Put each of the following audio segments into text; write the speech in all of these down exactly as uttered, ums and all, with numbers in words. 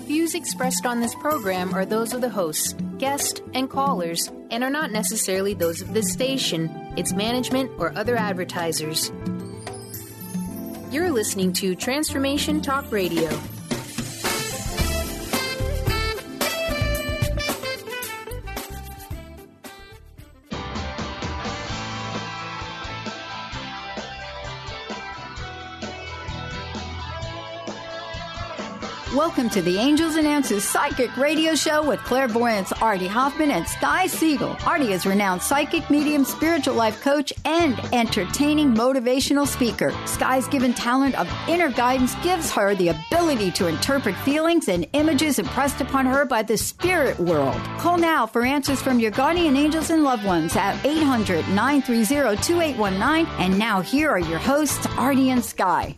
views expressed on this program are those of the hosts, guests, and callers, and are not necessarily those of this station, its management, or other advertisers. You're listening to Transformation Talk Radio. Welcome to the Angels and Answers Psychic Radio Show with clairvoyants Artie Hoffman and Sky Siegel. Artie is a renowned psychic, medium, spiritual life coach, and entertaining motivational speaker. Sky's given talent of inner guidance gives her the ability to interpret feelings and images impressed upon her by the spirit world. Call now for answers from your guardian angels and loved ones at eight hundred, nine three zero, two eight one nine. And now here are your hosts, Artie and Sky.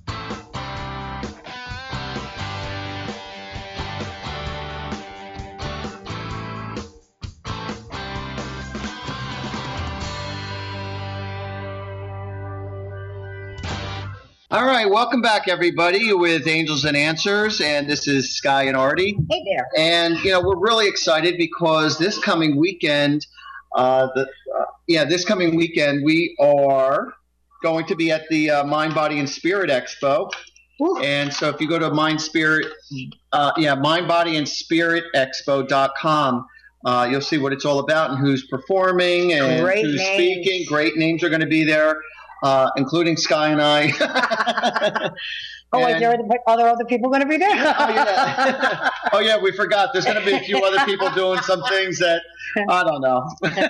All right, welcome back, everybody, with Angels and Answers, and this is Sky and Artie. Hey there. And, you know, we're really excited because this coming weekend, uh, the uh, yeah, this coming weekend, we are going to be at the uh, Mind, Body, and Spirit Expo. Ooh. And so if you go to Mind, Spirit, uh, yeah, mind body and spirit expo dot com, uh, you'll see what it's all about and who's performing and Great who's names. speaking. Great names are going to be there. Uh, including Sky and I. Oh, wait, there are the, are there other people going to be there? oh, yeah. oh, yeah, we forgot. There's going to be a few other people doing some things that, I don't know.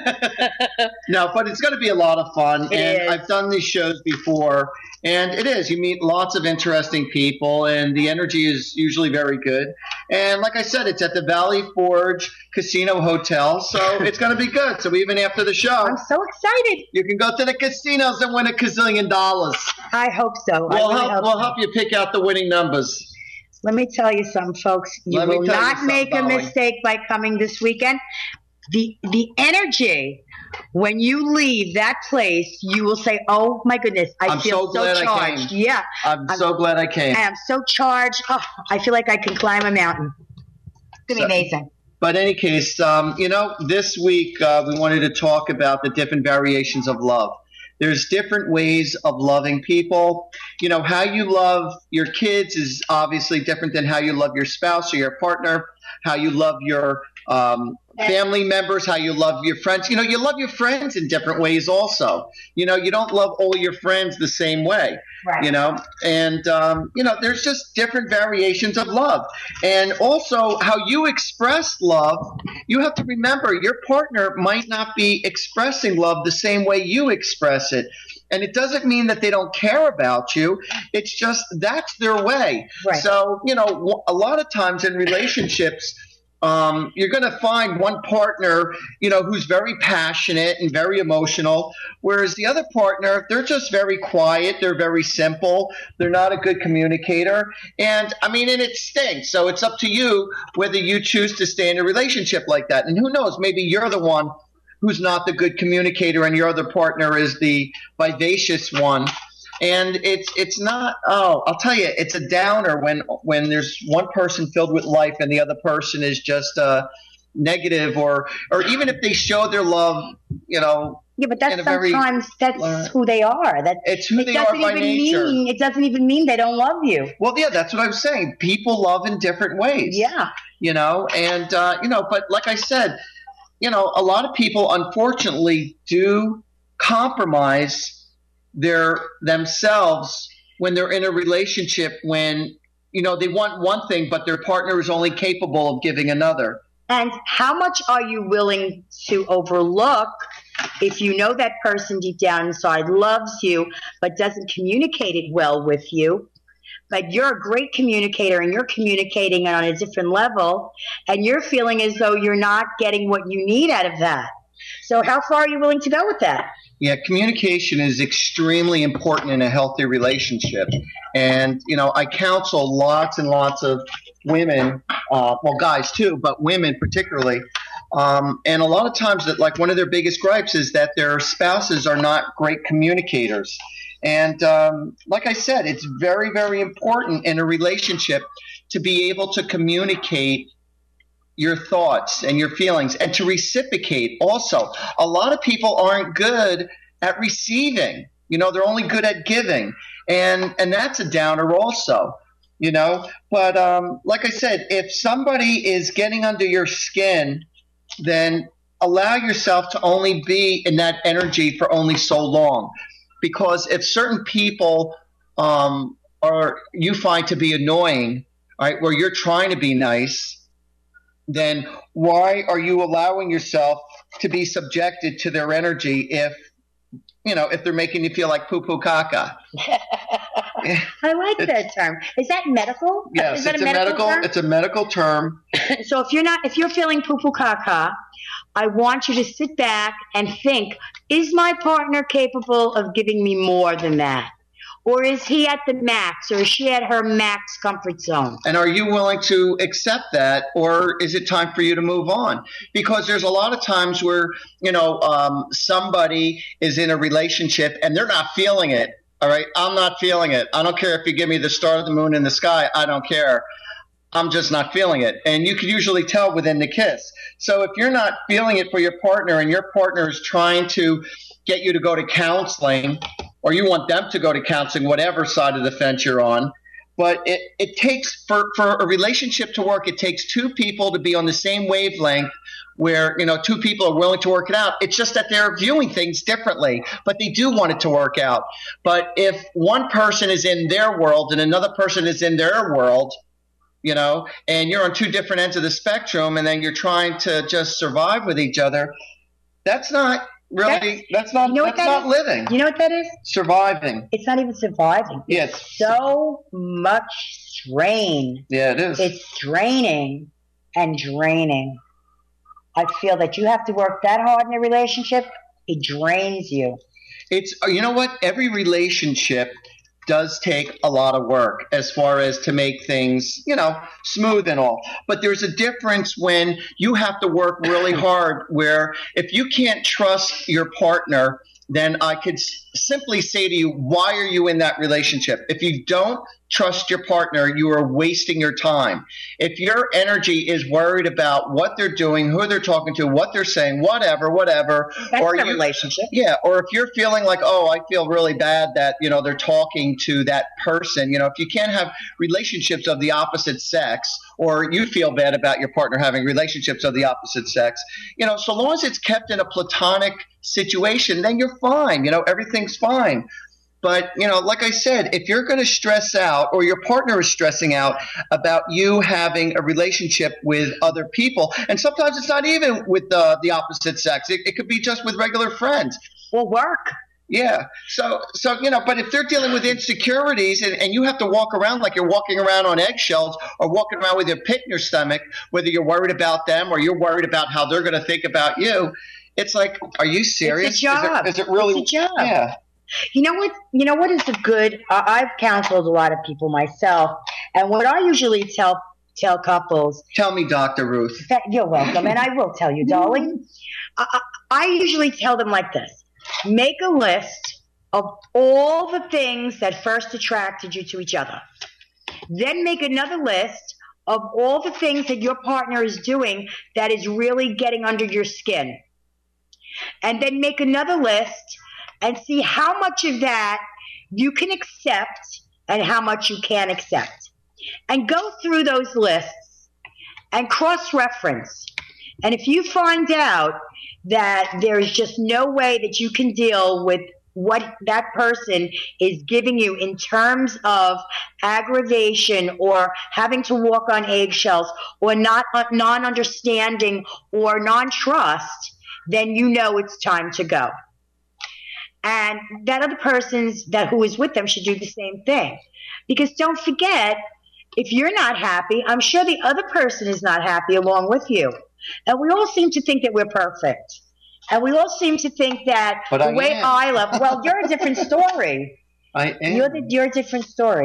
No, but it's going to be a lot of fun. It and is. I've done these shows before, and it is. You meet lots of interesting people, and the energy is usually very good. And like I said, it's at the Valley Forge Casino Hotel, so it's going to be good. So even after the show, I'm so excited. you can go to the casinos and win a gazillion dollars. I hope so. I We'll, really help, hope we'll so. help you pick out the winning numbers. Let me tell you something, folks. You Let me will tell you not something, make a Dolly. mistake by coming this weekend. The the energy when you leave that place, you will say, "Oh my goodness, I I'm feel so glad I charged." came. Yeah, I'm, I'm- so glad I came. I am so charged. Oh, I feel like I can climb a mountain. It's gonna So- be amazing. But in any case, um, you know, this week uh, we wanted to talk about the different variations of love. There's different ways of loving people. You know, how you love your kids is obviously different than how you love your spouse or your partner, how you love your um, family members, how you love your friends. You know, you love your friends in different ways also. You know, you don't love all your friends the same way. Right. You know, and, um, you know, there's just different variations of love. And also how you express love, you have to remember your partner might not be expressing love the same way you express it. And it doesn't mean that they don't care about you. It's just that's their way. Right. So, you know, a lot of times in relationships, Um, you're going to find one partner, you know, who's very passionate and very emotional, whereas the other partner, they're just very quiet. They're very simple. They're not a good communicator. And I mean, and it stinks. So it's up to you whether you choose to stay in a relationship like that. And who knows, maybe you're the one who's not the good communicator and your other partner is the vivacious one. And it's it's not, oh, I'll tell you, it's a downer when when there's one person filled with life and the other person is just uh, negative, or or even if they show their love, you know. Yeah, but that's in a very- sometimes that's uh, who they are. That It's who it they are doesn't by even nature. mean it doesn't even mean they don't love you. Well, yeah, that's what I was saying. People love in different ways. Yeah. You know, and, uh, you know, but like I said, you know, a lot of people, unfortunately, do compromise their themselves when they're in a relationship when, you know, they want one thing, but their partner is only capable of giving another. And how much are you willing to overlook if you know that person deep down inside loves you but doesn't communicate it well with you? But you're a great communicator and you're communicating on a different level and you're feeling as though you're not getting what you need out of that. So how far are you willing to go with that? Yeah, communication is extremely important in a healthy relationship. And, you know, I counsel lots and lots of women, uh, well, guys too, but women particularly. Um, and a lot of times that like one of their biggest gripes is that their spouses are not great communicators. And um, like I said, it's very, very important in a relationship to be able to communicate your thoughts and your feelings and to reciprocate also. A lot of people aren't good at receiving. You know, they're only good at giving. And and that's a downer also, you know. But um, like I said, if somebody is getting under your skin, then allow yourself to only be in that energy for only so long. Because if certain people um, are you find to be annoying, right, where you're trying to be nice, then why are you allowing yourself to be subjected to their energy if, you know, if they're making you feel like poo-poo caca? I like that term. Is that medical? Yes, Is that it's a medical, a medical term? It's a medical term. So if you're not, if you're feeling poo-poo caca, I want you to sit back and think, is my partner capable of giving me more than that? Or is he at the max, or is she at her max comfort zone? And are you willing to accept that, or is it time for you to move on? Because there's a lot of times where, you know, um, somebody is in a relationship and they're not feeling it. All right, I'm not feeling it. I don't care if you give me the star, the moon, and the sky. I don't care. I'm just not feeling it. And you can usually tell within the kiss. So if you're not feeling it for your partner and your partner is trying to get you to go to counseling, or you want them to go to counseling, whatever side of the fence you're on. But it, it takes, for, for a relationship to work, it takes two people to be on the same wavelength where, you know, two people are willing to work it out. It's just that they're viewing things differently, but they do want it to work out. But if one person is in their world and another person is in their world, you know, and you're on two different ends of the spectrum and then you're trying to just survive with each other, that's not really, that's, that's not, you know that's that not is? living. You know what that is? Surviving. It's not even surviving. Yes. It's so much strain. Yeah, it is. It's draining and draining. I feel that you have to work that hard in a relationship, it drains you. It's, you know what? Every relationship does take a lot of work as far as to make things, you know, smooth and all. But there's a difference when you have to work really hard, where if you can't trust your partner, then I could s- simply say to you, why are you in that relationship? If you don't trust your partner, you are wasting your time. If your energy is worried about what they're doing, who they're talking to, what they're saying, whatever, whatever. That's or a you, relationship. Yeah, or if you're feeling like, oh, I feel really bad that, you know, they're talking to that person. You know, if you can't have relationships of the opposite sex, or you feel bad about your partner having relationships of the opposite sex, you know, so long as it's kept in a platonic situation, then you're fine. You know, everything's fine. But, you know, like I said, if you're going to stress out, or your partner is stressing out about you having a relationship with other people, and sometimes it's not even with the, the opposite sex. It, it could be just with regular friends. Or work. Yeah. So, so you know, but if they're dealing with insecurities and, and you have to walk around like you're walking around on eggshells, or walking around with your pit in your stomach, whether you're worried about them or you're worried about how they're going to think about you, it's like, are you serious? It's a job. Is it, is it really? It's a job. Yeah. You know what? You know what is a good? Uh, I've counseled a lot of people myself, and what I usually tell tell couples. Tell me, Doctor Ruth. That, you're welcome, and I will tell you, darling. I, I, I usually tell them like this: make a list of all the things that first attracted you to each other. Then make another list of all the things that your partner is doing that is really getting under your skin. And then make another list and see how much of that you can accept and how much you can't accept. And go through those lists and cross-reference. And if you find out that there's just no way that you can deal with what that person is giving you in terms of aggravation or having to walk on eggshells or not uh, non-understanding or non-trust, then you know it's time to go. And that other person's that who is with them should do the same thing. Because don't forget, if you're not happy, I'm sure the other person is not happy along with you. And we all seem to think that we're perfect. And we all seem to think that but the I way am. I love, well, you're a different story. I am. You're, the, you're a different story.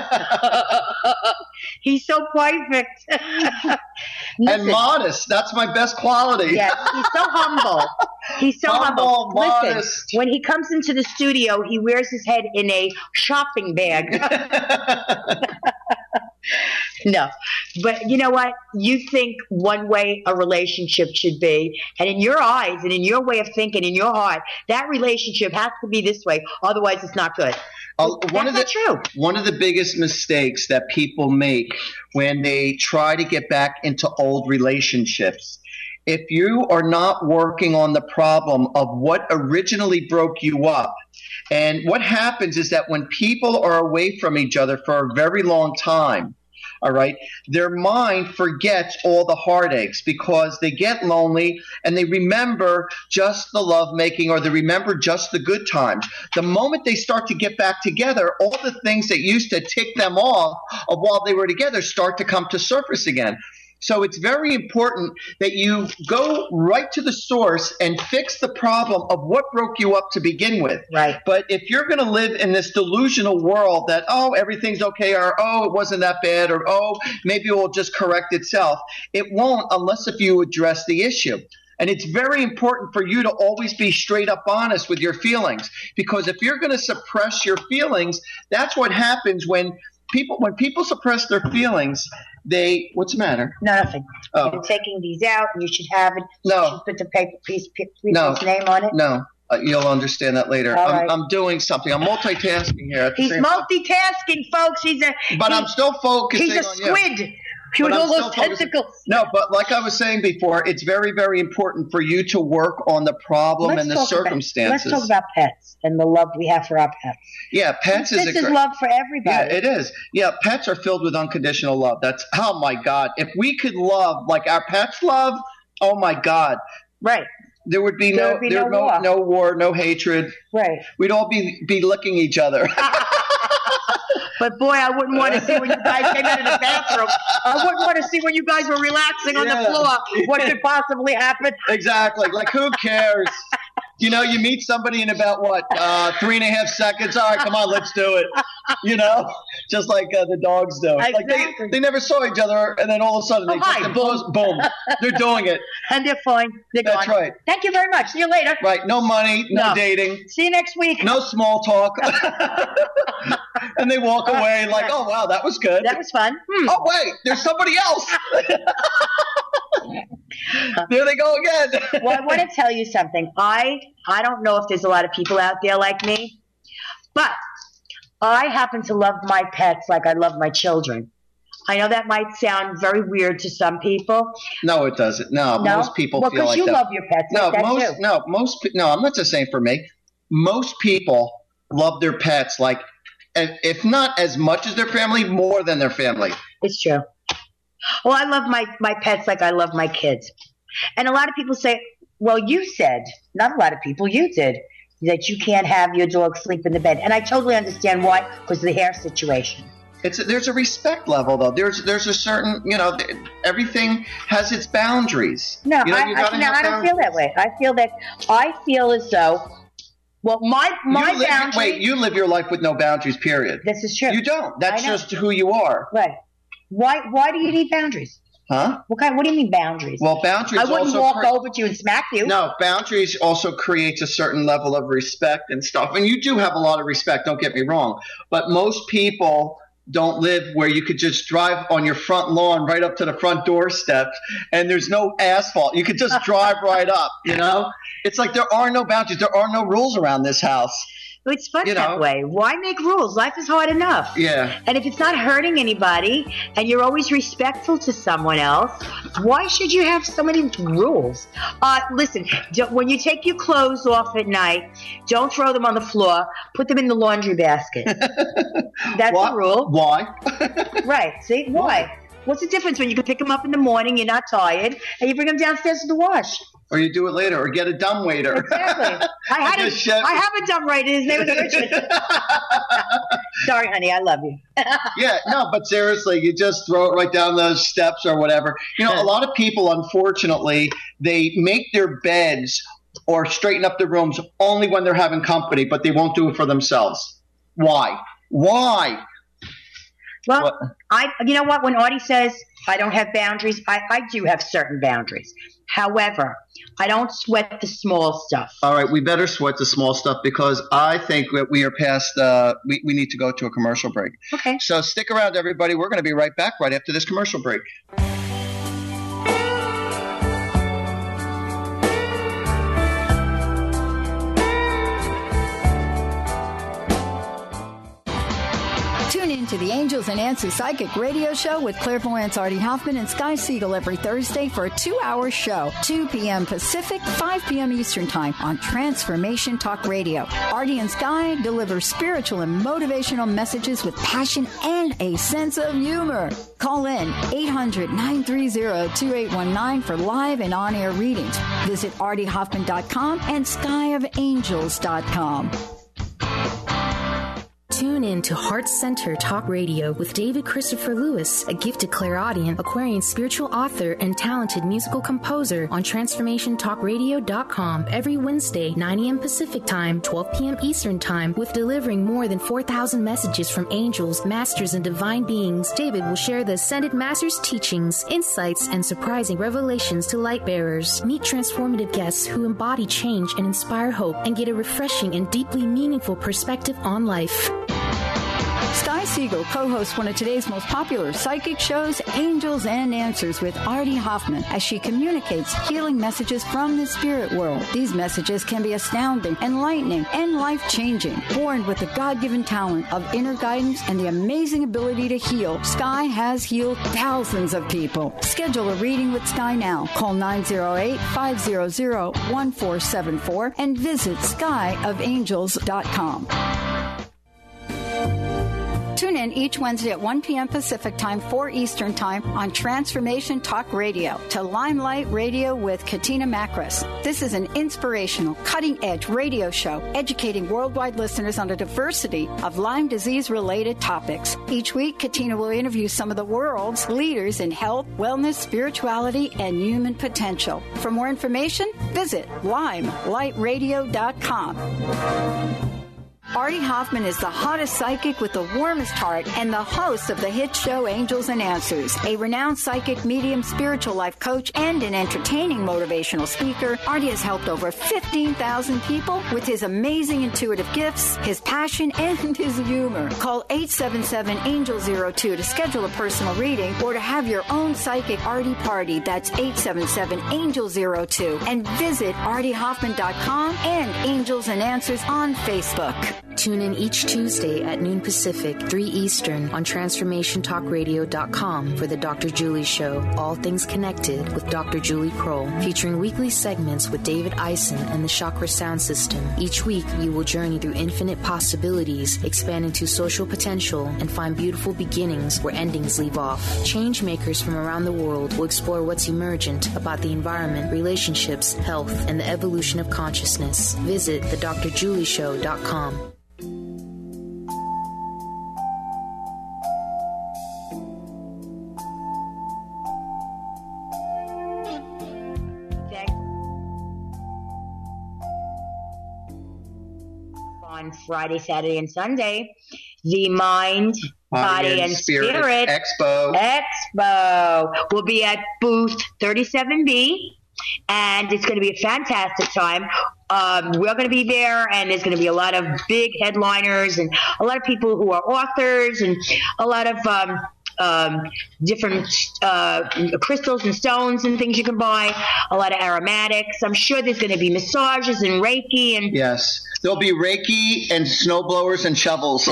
He's so perfect. And modest. That's my best quality. Yes, he's so humble. He's so Humble, humble. Listen, modest. when he comes into the studio, he wears his head in a shopping bag. No, but you know what? You think one way a relationship should be, and in your eyes and in your way of thinking, in your heart, that relationship has to be this way. Otherwise, it's not good. Uh, one That's of the, not true. One of the biggest mistakes that people make when they try to get back into old relationships, if you are not working on the problem of what originally broke you up, and what happens is that when people are away from each other for a very long time, all right, their mind forgets all the heartaches because they get lonely and they remember just the lovemaking, or they remember just the good times. The moment they start to get back together, all the things that used to tick them off of while they were together start to come to surface again. So it's very important that you go right to the source and fix the problem of what broke you up to begin with. Right. But if you're going to live in this delusional world that, oh, everything's okay, or, oh, it wasn't that bad, or, oh, maybe it will just correct itself, it won't unless if you address the issue. And it's very important for you to always be straight up honest with your feelings, because if you're going to suppress your feelings, that's what happens when people when people suppress their feelings. They, what's the matter? No, nothing. Oh. You're taking these out, and you should have it. No. You should put the paper piece, piece No. name on it. No, uh, you'll understand that later. All I'm, right. I'm doing something. I'm multitasking here. At the He's same time. multitasking, folks. He's a. But he- I'm still focusing He's a on squid. you. With But I'm all still those focusing- tentacles. No, but like I was saying before, it's very, very important for you to work on the problem Let's and the talk about- circumstances. let's talk about pets and the love we have for our pets. Yeah, pets This is a is great- love for Yeah, everybody. it is. Yeah, pets are filled with unconditional love. That's, oh my God. If we could love like our pets love, oh my God. Right, There would be There no would be there no no, war. no war, no hatred. right. We'd all be, be licking each other. But boy, I wouldn't want to see when you guys came out of the bathroom. I wouldn't want to see when you guys were relaxing on Yeah. the floor. What could possibly happen? Exactly. Like, who cares? You know, you meet somebody in about, what, uh, three and a half seconds. All right, come on, let's do it. You know, just like uh, the dogs do. Like they, Exactly. they never saw each other, and then all of a sudden they Oh, just hi, impose, boom, they're doing it. And they're fine. They're That's gone. right. Thank you very much. See you later. Right. No money, no, No. dating, See you next week. no small talk. And they walk away like, oh, wow, that was good. That was fun. Hmm. Oh, wait, there's somebody else. There they go again. Well, I want to tell you something. I I don't know if there's a lot of people out there like me, but I happen to love my pets like I love my children. I know that might sound very weird to some people. No, it doesn't. No, No? most people well, feel like you that. love your pets. No, like that most too. no, most pe- no. I'm not just saying for me. Most people love their pets like, if if not as much as their family, more than their family. It's true. Well, I love my, my pets like I love my kids. And a lot of people say, well, you said, not a lot of people, you did, that you can't have your dog sleep in the bed. And I totally understand why, because of the hair situation. It's there's a respect level though. There's there's a certain, you know, th- everything has its boundaries. No, you know, I, you I, gotta no, have I don't feel that boundaries. way. I feel that, I feel as though, well, my, my you live, boundary. Wait, you live your life with no boundaries, period. This is true. You don't. That's I know. just who you are. Right. Why, why do you need boundaries? Huh? What kind, what do you mean boundaries? Well, boundaries I wouldn't also walk cre- over to you and smack you. No, boundaries also creates a certain level of respect and stuff. And you do have a lot of respect, don't get me wrong. But most people don't live where you could just drive on your front lawn right up to the front doorstep and there's no asphalt. You could just drive right up, you know? It's like there are no boundaries. There are no rules around this house. It's fun You that know. way. Why make rules? Life is hard enough. Yeah. And if it's not hurting anybody and you're always respectful to someone else, why should you have so many rules? Uh, listen, don't, when you take your clothes off at night, don't throw them on the floor. Put them in the laundry basket. That's Why? the rule. Why? Right. See? Why? What's the difference when you can pick them up in the morning, you're not tired, and you bring them downstairs to the wash? Or you do it later, or get a dumb waiter. Exactly. I had a, Just shove- I have a dumb right. His name is Richard. Sorry, honey. I love you. Yeah, no, but seriously, you just throw it right down those steps or whatever. You know, a lot of people, unfortunately, they make their beds or straighten up their rooms only when they're having company, but they won't do it for themselves. Why? Why? Well, What? I, you know what? When Artie says I don't have boundaries, I, I do have certain boundaries. However, I don't sweat the small stuff. All right, we better sweat the small stuff because I think that we are past, uh, we, we need to go to a commercial break. Okay. So stick around, everybody. We're going to be right back right after this commercial break. Tune in to the Angels and Answers Psychic Radio Show with clairvoyants Artie Hoffman and Sky Siegel every Thursday for a two-hour show, two p.m. Pacific, five p.m. Eastern Time on Transformation Talk Radio. Artie and Sky deliver spiritual and motivational messages with passion and a sense of humor. Call in eight hundred, nine three zero, two eight one nine for live and on-air readings. Visit artie hoffman dot com and sky of angels dot com. Tune in to Heart Center Talk Radio with David Christopher Lewis, a gifted clairaudient, Aquarian spiritual author, and talented musical composer on transformation talk radio dot com every Wednesday, nine a.m. Pacific Time, twelve p.m. Eastern Time, with delivering more than four thousand messages from angels, masters, and divine beings. David will share the Ascended Masters' teachings, insights, and surprising revelations to light bearers. Meet transformative guests who embody change and inspire hope and get a refreshing and deeply meaningful perspective on life. Sky Siegel co-hosts one of today's most popular psychic shows, Angels and Answers with Artie Hoffman, as she communicates healing messages from the spirit world. These messages can be astounding, enlightening, and life-changing. Born with the God-given talent of inner guidance and the amazing ability to heal, Sky has healed thousands of people. Schedule a reading with Sky now. Call nine zero eight, five zero zero, one four seven four and visit sky of angels dot com. Tune in each Wednesday at one p.m. Pacific Time, four Eastern Time on Transformation Talk Radio to Limelight Radio with Katina Makris. This is an inspirational, cutting-edge radio show educating worldwide listeners on a diversity of Lyme disease-related topics. Each week, Katina will interview some of the world's leaders in health, wellness, spirituality, and human potential. For more information, visit limelight radio dot com. Artie Hoffman is the hottest psychic with the warmest heart and the host of the hit show Angels and Answers. A renowned psychic, medium, spiritual life coach, and an entertaining motivational speaker, Artie has helped over fifteen thousand people with his amazing intuitive gifts, his passion, and his humor. Call eight seven seven, angel zero two to schedule a personal reading or to have your own psychic Artie party. That's eight seven seven, angel zero two. And visit artie hoffman dot com and Angels and Answers on Facebook. Tune in each Tuesday at noon Pacific, three Eastern on transformation talk radio dot com for the Doctor Julie Show, All Things Connected with Doctor Julie Kroll, featuring weekly segments with David Eisen and the Chakra Sound System. Each week, you will journey through infinite possibilities, expand into social potential, and find beautiful beginnings where endings leave off. Change makers from around the world will explore what's emergent about the environment, relationships, health, and the evolution of consciousness. Visit the dr julie show dot com. On Friday, Saturday, and Sunday, the Mind, Body, Body and Spirit, Spirit Expo. Expo will be at booth thirty-seven B, and it's going to be a fantastic time. Um, we're going to be there, and there's going to be a lot of big headliners and a lot of people who are authors and a lot of um, um, different uh, crystals and stones and things you can buy, a lot of aromatics. I'm sure there's going to be massages and Reiki. And yes, there'll be Reiki and snowblowers and shovels.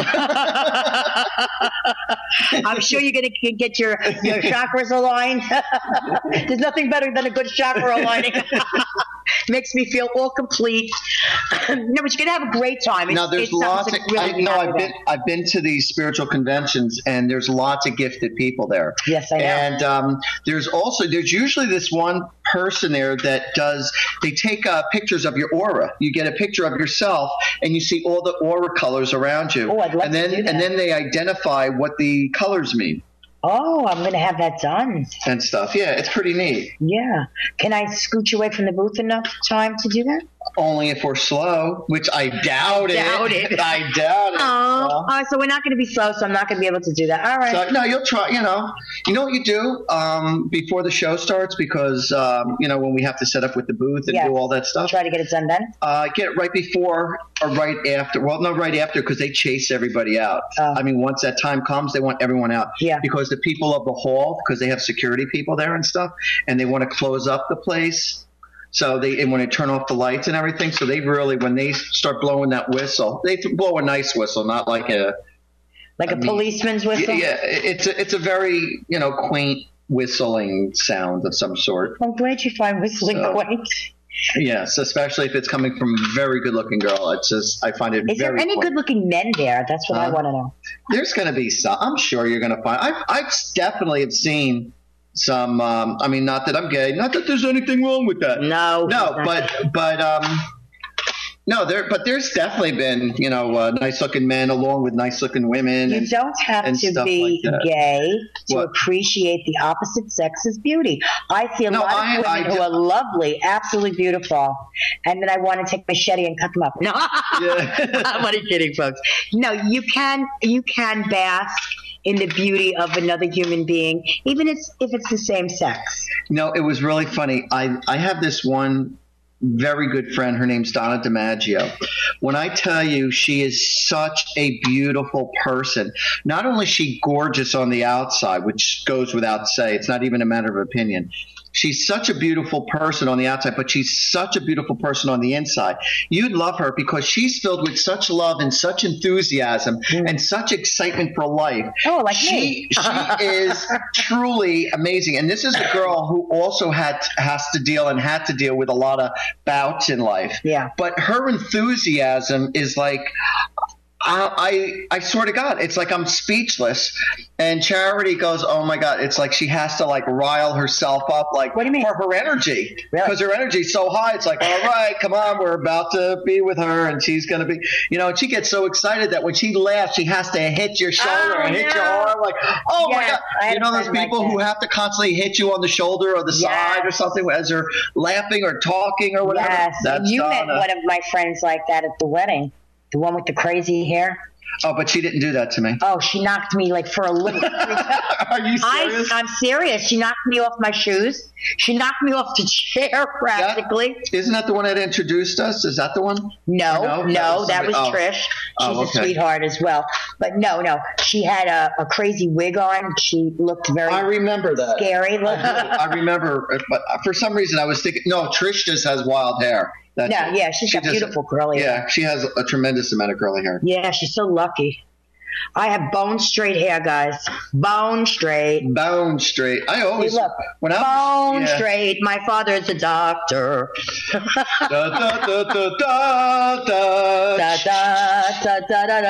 I'm sure you're going to get your, your chakras aligned. There's nothing better than a good chakra aligning. Makes me feel all complete. No, but you're going to have a great time. It's, now, there's lots of, really I know I've been, I've been to these spiritual conventions, and there's lots of gifted people there. Yes, I know. And um, there's also, there's usually this one person there that does, they take uh, pictures of your aura. You get a picture of yourself, and you see all the aura colors around you. Oh, I'd love and then, to do that. And then they identify what the colors mean. Oh, I'm going to have that done. And stuff. Yeah, it's pretty neat. Yeah. Can I scoot you away from the booth enough time to do that? Only if we're slow, which I doubt it. Doubt it. I doubt it. Oh, So- oh, so we're not going to be slow, so I'm not going to be able to do that. All right. So, no, you'll try, you know. You know what you do um, before the show starts? Because, um, you know, when we have to set up with the booth and Yes. do all that stuff, Try to get it done then. uh, get it right before or right after. Well, no, right after because they chase everybody out. Oh. I mean, once that time comes, they want everyone out. Yeah. Because the people of the hall, because they have security people there and stuff, and they want to close up the place. So they and when they turn off the lights and everything, so they really, when they start blowing that whistle, they blow a nice whistle, not like a Like I a mean, policeman's whistle? yeah, it's a, it's a very, you know, quaint whistling sound of some sort. I'm glad you find whistling So- quaint. Yes, especially if it's coming from a very good-looking girl. It's just, I find it Is very there any quaint. good-looking men there? That's what I Huh? want to know. There's going to be some. I'm sure you're going to find. I I definitely have seen some. Um, I mean, not that I'm gay. Not that there's anything wrong with that. No. No, but but um, no, there. But there's definitely been, you know, uh, nice-looking men along with nice-looking women. You and, don't have and to stuff be like that. gay to What? appreciate the opposite sex's beauty. I see a No, lot of I- women I who ju- are lovely, absolutely beautiful, and then I want to take machete and cut them up. No, Yeah. I'm only kidding, folks. No, you can you can bask in the beauty of another human being, even if if it's the same sex. No, it was really funny. I, I have this one very good friend. Her name's Donna DiMaggio. When I tell you she is such a beautiful person, not only is she gorgeous on the outside, which goes without say, it's not even a matter of opinion. She's such a beautiful person on the outside, but she's such a beautiful person on the inside. You'd love her because she's filled with such love and such enthusiasm and such excitement for life. Oh, like she, me. she is truly amazing. And this is a girl who also had has to deal and had to deal with a lot of bouts in life. Yeah. But her enthusiasm is like, I, I I swear to God, it's like I'm speechless. And Charity goes, oh my God, it's like she has to like rile herself up, like What do you mean? for her energy, Really? because her energy is so high. It's like, all right, come on, we're about to be with her, and she's gonna be, you know, and she gets so excited that when she laughs, she has to hit your shoulder Oh, and hit no. your arm, like, oh my Yes, God, I had you a know those friend like people who that. have to constantly hit you on the shoulder or the Yes. side or something as they're laughing or talking or whatever. Yes, That's you met Donna. one of my friends like that at the wedding, the one with the crazy hair. Oh, but she didn't do that to me. Oh, she knocked me like for a loop. Are you I, serious? I'm serious. She knocked me off my shoes. She knocked me off the chair practically. That, isn't that the one that introduced us? Is that the one? No, No, no, that that was was somebody- Trish. She's Oh, a okay. sweetheart as well. But no, no, she had a, a crazy wig on. She looked very I remember that. scary. I remember, but for some reason I was thinking, no, Trish just has wild hair. That's No, it. yeah, she's She got just- beautiful curly hair. Yeah, she has a tremendous amount of curly hair. Yeah, she's so lucky. I have bone straight hair, guys. Bone straight. Bone straight. I Hey, always look, when I was, bone yeah. straight. My father's a doctor. Da, da, da, da, da, da. Da, da, da, da, da,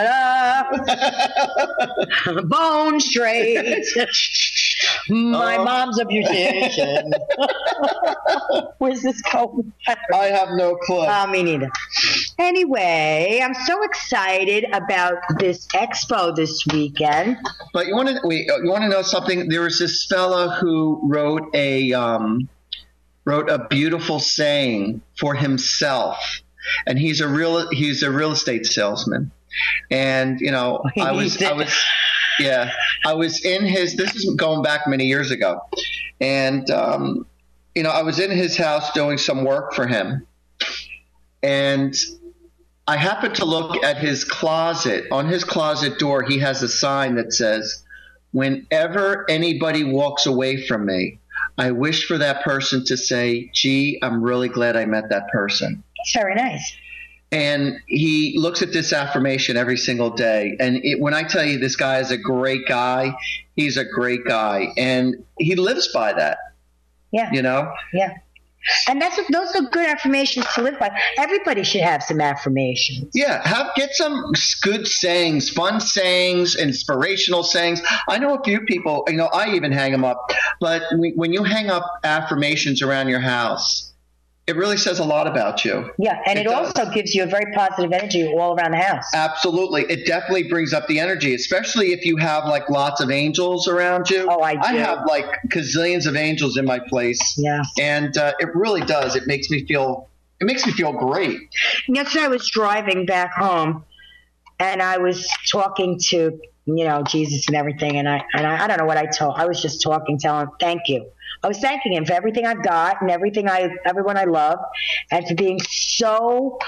da, da. Bone straight. My Oh. mom's a beautician. Where's this going? I have no clue. Uh, me neither. Anyway, I'm so excited about this expo this weekend. But you want to wait? You want to know something? There was this fella who wrote a um, wrote a beautiful saying for himself, and he's a real he's a real estate salesman. And you know, I was I was yeah I was in his. This is going back many years ago, and um, you know, I was in his house doing some work for him, and I happened to look at his closet. On his closet door, he has a sign that says, whenever anybody walks away from me, I wish for that person to say, gee, I'm really glad I met that person. It's very nice. And he looks at this affirmation every single day. And it, when I tell you this guy is a great guy, he's a great guy. And he lives by that, Yeah. you know? Yeah. And that's what, those are good affirmations to live by. Everybody should have some affirmations. Yeah, have get some good sayings, fun sayings, inspirational sayings. I know a few people, you know, I even hang them up. But we, when you hang up affirmations around your house, it really says a lot about you. Yeah, and It it, does. also gives you a very positive energy all around the house. Absolutely. It definitely brings up the energy, especially if you have like lots of angels around you. Oh, I I do. have like gazillions of angels in my place. Yeah. And uh, it really does. It makes me feel it makes me feel great. Yesterday I was driving back home, and I was talking to, you know, Jesus and everything, and I and I, I don't know what I told. I was just talking, telling him thank you. I was thanking him for everything I've got and everything I, everyone I love, and for being so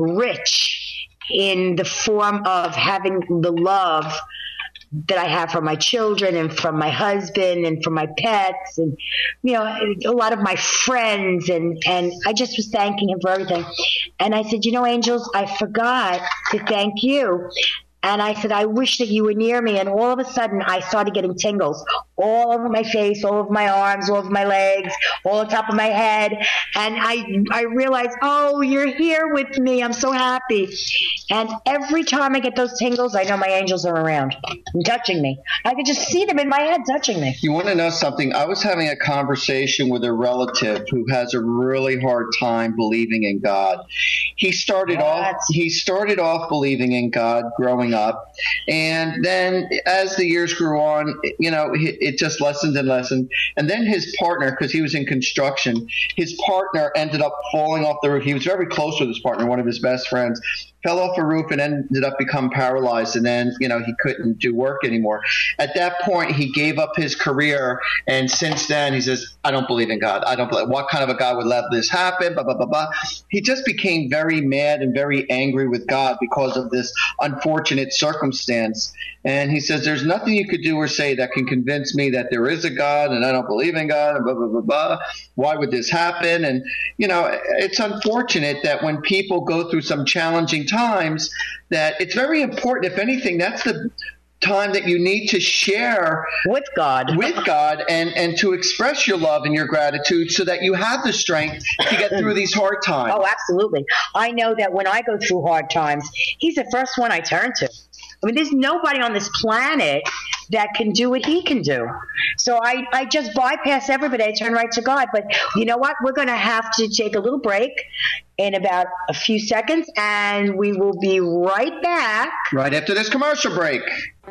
rich in the form of having the love that I have for my children and from my husband and from my pets and, you know, a lot of my friends. And, and I just was thanking him for everything. And I said, you know, Angels, I forgot to thank you. And I said, I wish that you were near me. And all of a sudden, I started getting tingles all over my face, all over my arms, all over my legs, all on top of my head. And I I realized, oh, you're here with me. I'm so happy. And every time I get those tingles, I know my angels are around and touching me. I could just see them in my head touching me. You want to know something? I was having a conversation with a relative who has a really hard time believing in God. He started off he started off believing in God growing up, and then as the years grew on, you know, it, it just lessened and lessened. And then his partner, because he was in construction, his partner ended up falling off the roof. He was very close with his partner, one of his best friends. Fell off a roof and ended up become paralyzed, and then, you know, he couldn't do work anymore. At that point, he gave up his career, and since then, he says, I don't believe in God. I don't believe. What kind of a God would let this happen? Blah, blah, blah, blah. He just became very mad and very angry with God because of this unfortunate circumstance. And he says, there's nothing you could do or say that can convince me that there is a God and I don't believe in God and blah, blah, blah, blah. Why would this happen? And, you know, it's unfortunate that when people go through some challenging times, that it's very important. If anything, that's the time that you need to share with God, with God, and, and to express your love and your gratitude so that you have the strength to get through these hard times. Oh, absolutely. I know that when I go through hard times, he's the first one I turn to. I mean, there's nobody on this planet that can do what he can do. So I, I just bypass everybody. I turn right to God. But you know what? We're going to have to take a little break in about a few seconds, and we will be right back. Right after this commercial break.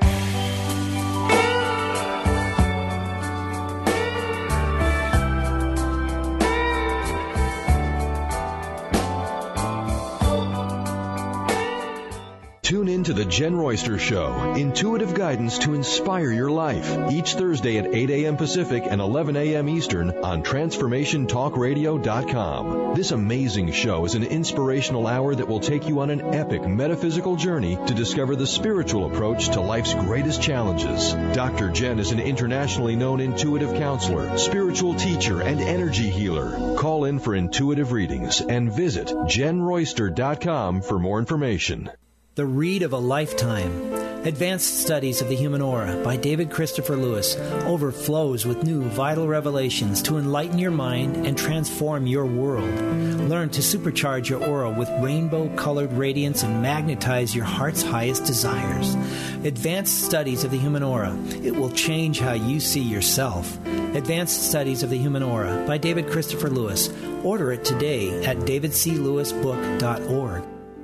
Tune in to The Jen Royster Show, intuitive guidance to inspire your life, each Thursday at eight a.m. Pacific and eleven a.m. Eastern on Transformation Talk Radio dot com. This amazing show is an inspirational hour that will take you on an epic metaphysical journey to discover the spiritual approach to life's greatest challenges. Doctor Jen is an internationally known intuitive counselor, spiritual teacher, and energy healer. Call in for intuitive readings and visit Jen Royster dot com for more information. The Read of a Lifetime, Advanced Studies of the Human Aura by David Christopher Lewis, overflows with new vital revelations to enlighten your mind and transform your world. Learn to supercharge your aura with rainbow-colored radiance and magnetize your heart's highest desires. Advanced Studies of the Human Aura. It will change how you see yourself. Advanced Studies of the Human Aura by David Christopher Lewis. Order it today at david c lewis book dot org.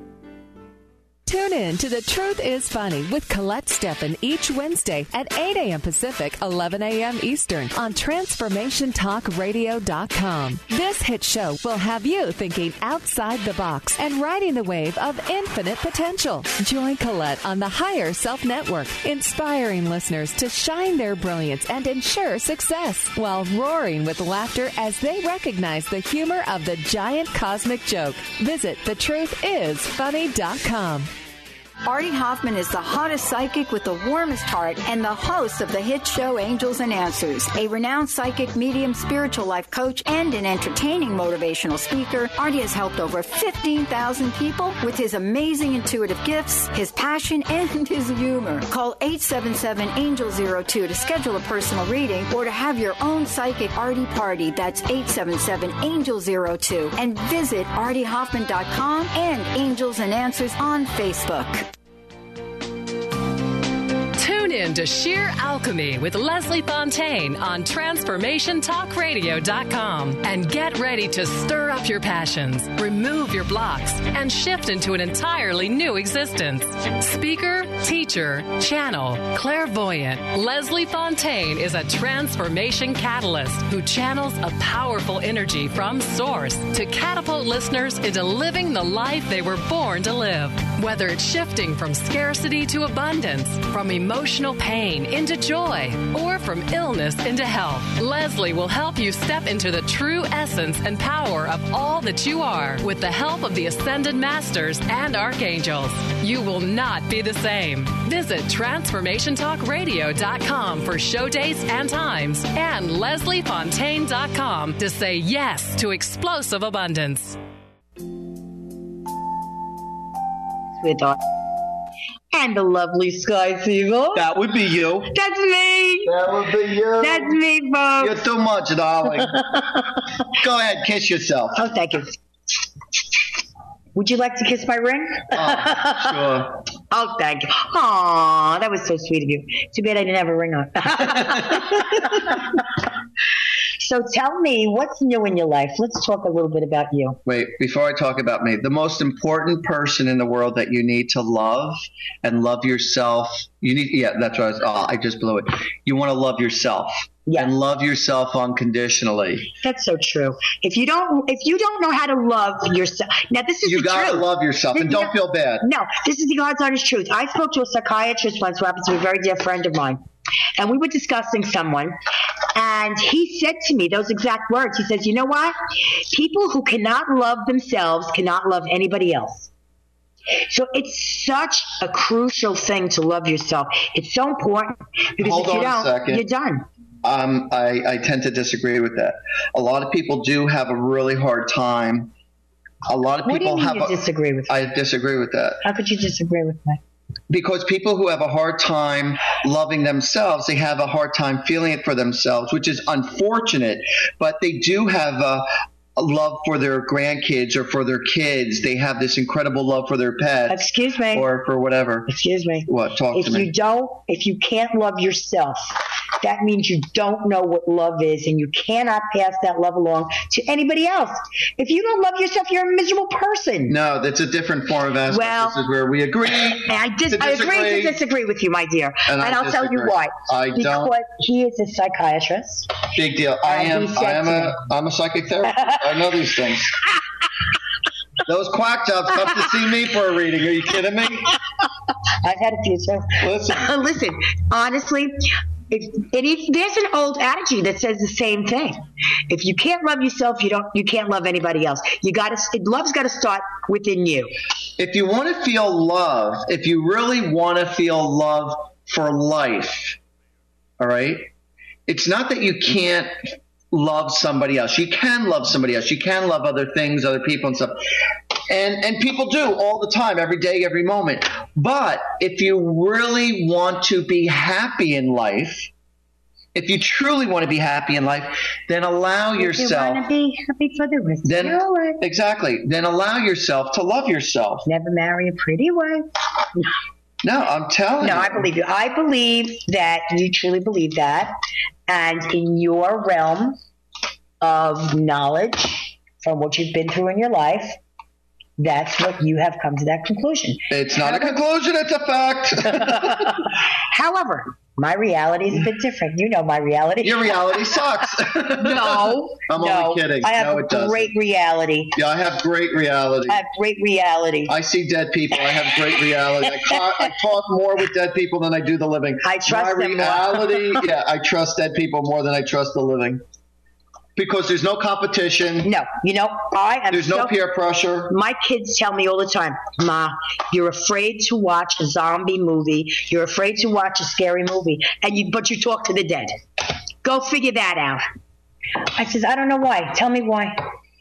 Tune in to The Truth is Funny with Colette Steffen each Wednesday at eight a.m. Pacific, eleven a.m. Eastern on Transformation Talk Radio dot com. This hit show will have you thinking outside the box and riding the wave of infinite potential. Join Colette on the Higher Self Network, inspiring listeners to shine their brilliance and ensure success while roaring with laughter as they recognize the humor of the giant cosmic joke. Visit the truth is funny dot com. Artie Hoffman is the hottest psychic with the warmest heart and the host of the hit show Angels and Answers. A renowned psychic, medium, spiritual life coach, and an entertaining motivational speaker, Artie has helped over fifteen thousand people with his amazing intuitive gifts, his passion, and his humor. Call eight seven seven, angel zero two to schedule a personal reading or to have your own psychic Artie party. That's eight seven seven, angel zero two. And visit artie hoffman dot com and Angels and Answers on Facebook. Tune in to Sheer Alchemy with Leslie Fontaine on Transformation Talk Radio dot com and get ready to stir up your passions, remove your blocks, and shift into an entirely new existence. Speaker, teacher, channel, clairvoyant, Leslie Fontaine is a transformation catalyst who channels a powerful energy from Source to catapult listeners into living the life they were born to live. Whether it's shifting from scarcity to abundance, from emotional pain into joy, or from illness into health, Leslie will help you step into the true essence and power of all that you are with the help of the Ascended Masters and Archangels. You will not be the same. Visit Transformation Talk Radio dot com for show dates and times and Leslie Fontaine dot com to say yes to explosive abundance. With our and the lovely Sky Siegel. That would be you. That's me. That would be you. That's me, folks. You're too much, darling. Go ahead, kiss yourself. Oh, thank you. Would you like to kiss my ring? Oh, sure. Oh, thank you. Aw, that was so sweet of you. Too bad I didn't have a ring on. So tell me, what's new in your life? Let's talk a little bit about you. Wait, before I talk about me, the most important person in the world that you need to love and love yourself. You need, yeah, that's what I was, oh, I just blew it. You want to love yourself. Yeah. And love yourself unconditionally. That's so true. If you don't, if you don't know how to love yourself, now this is you the truth. You gotta love yourself, and don't feel bad. No, this is the God's honest truth. I spoke to a psychiatrist once, who happens to be a very dear friend of mine, and we were discussing someone, and he said to me those exact words. He says, "You know what? People who cannot love themselves cannot love anybody else." So it's such a crucial thing to love yourself. It's so important because Hold if you on don't, a second. you're done. Um, I, I tend to disagree with that. A lot of people do have a really hard time. A lot of What people do you mean have. you a, disagree with me? I disagree with that. How could you disagree with me? Because people who have a hard time loving themselves, they have a hard time feeling it for themselves, which is unfortunate. But they do have a, a love for their grandkids or for their kids. They have this incredible love for their pets. Excuse me. Or for whatever. Excuse me. What? Talk if to me. If you don't, if you can't love yourself, that means you don't know what love is, and you cannot pass that love along to anybody else. If you don't love yourself, you're a miserable person. No, that's a different form of aspect. Well, this is where we agree. I, dis- I agree to disagree with you, my dear. And, and I'll disagree. tell you why. I because don't. Because he is a psychiatrist. Big deal. I am. I am a. Me. I'm a psychic therapist. I know these things. Those quack jobs come to see me for a reading. Are you kidding me? I've had a few, too. Listen. Listen, honestly, if, if there's an old adage that says the same thing. If you can't love yourself, you don't. You can't love anybody else. You got to. Love's got to start within you. If you want to feel love, if you really want to feel love for life, all right, it's not that you can't love somebody else. You can love somebody else. You can love other things, other people and stuff. And and people do all the time, every day, every moment. But if you really want to be happy in life, if you truly want to be happy in life, then allow if yourself. You want to be happy for the rest then, of your life. Exactly. Then allow yourself to love yourself. Never marry a pretty wife. No, I'm telling no, you. No, I believe you. I believe that you truly believe that. And in your realm of knowledge from what you've been through in your life, that's what you have come to that conclusion. It's not However, a conclusion, it's a fact. However, my reality is a bit different. You know my reality. Your reality sucks. no. I'm no, only kidding. I have no, a it doesn't. great reality. Yeah, I have great reality. I have great reality. I see dead people. I have great reality. I, ca- I talk more with dead people than I do the living. I trust my them reality, more. Yeah, I trust dead people more than I trust the living. Because there's no competition. No, you know, I am There's so, no peer pressure. My kids tell me all the time, Ma, you're afraid to watch a zombie movie. You're afraid to watch a scary movie, and you, but you talk to the dead. Go figure that out. I says, I don't know why. Tell me why.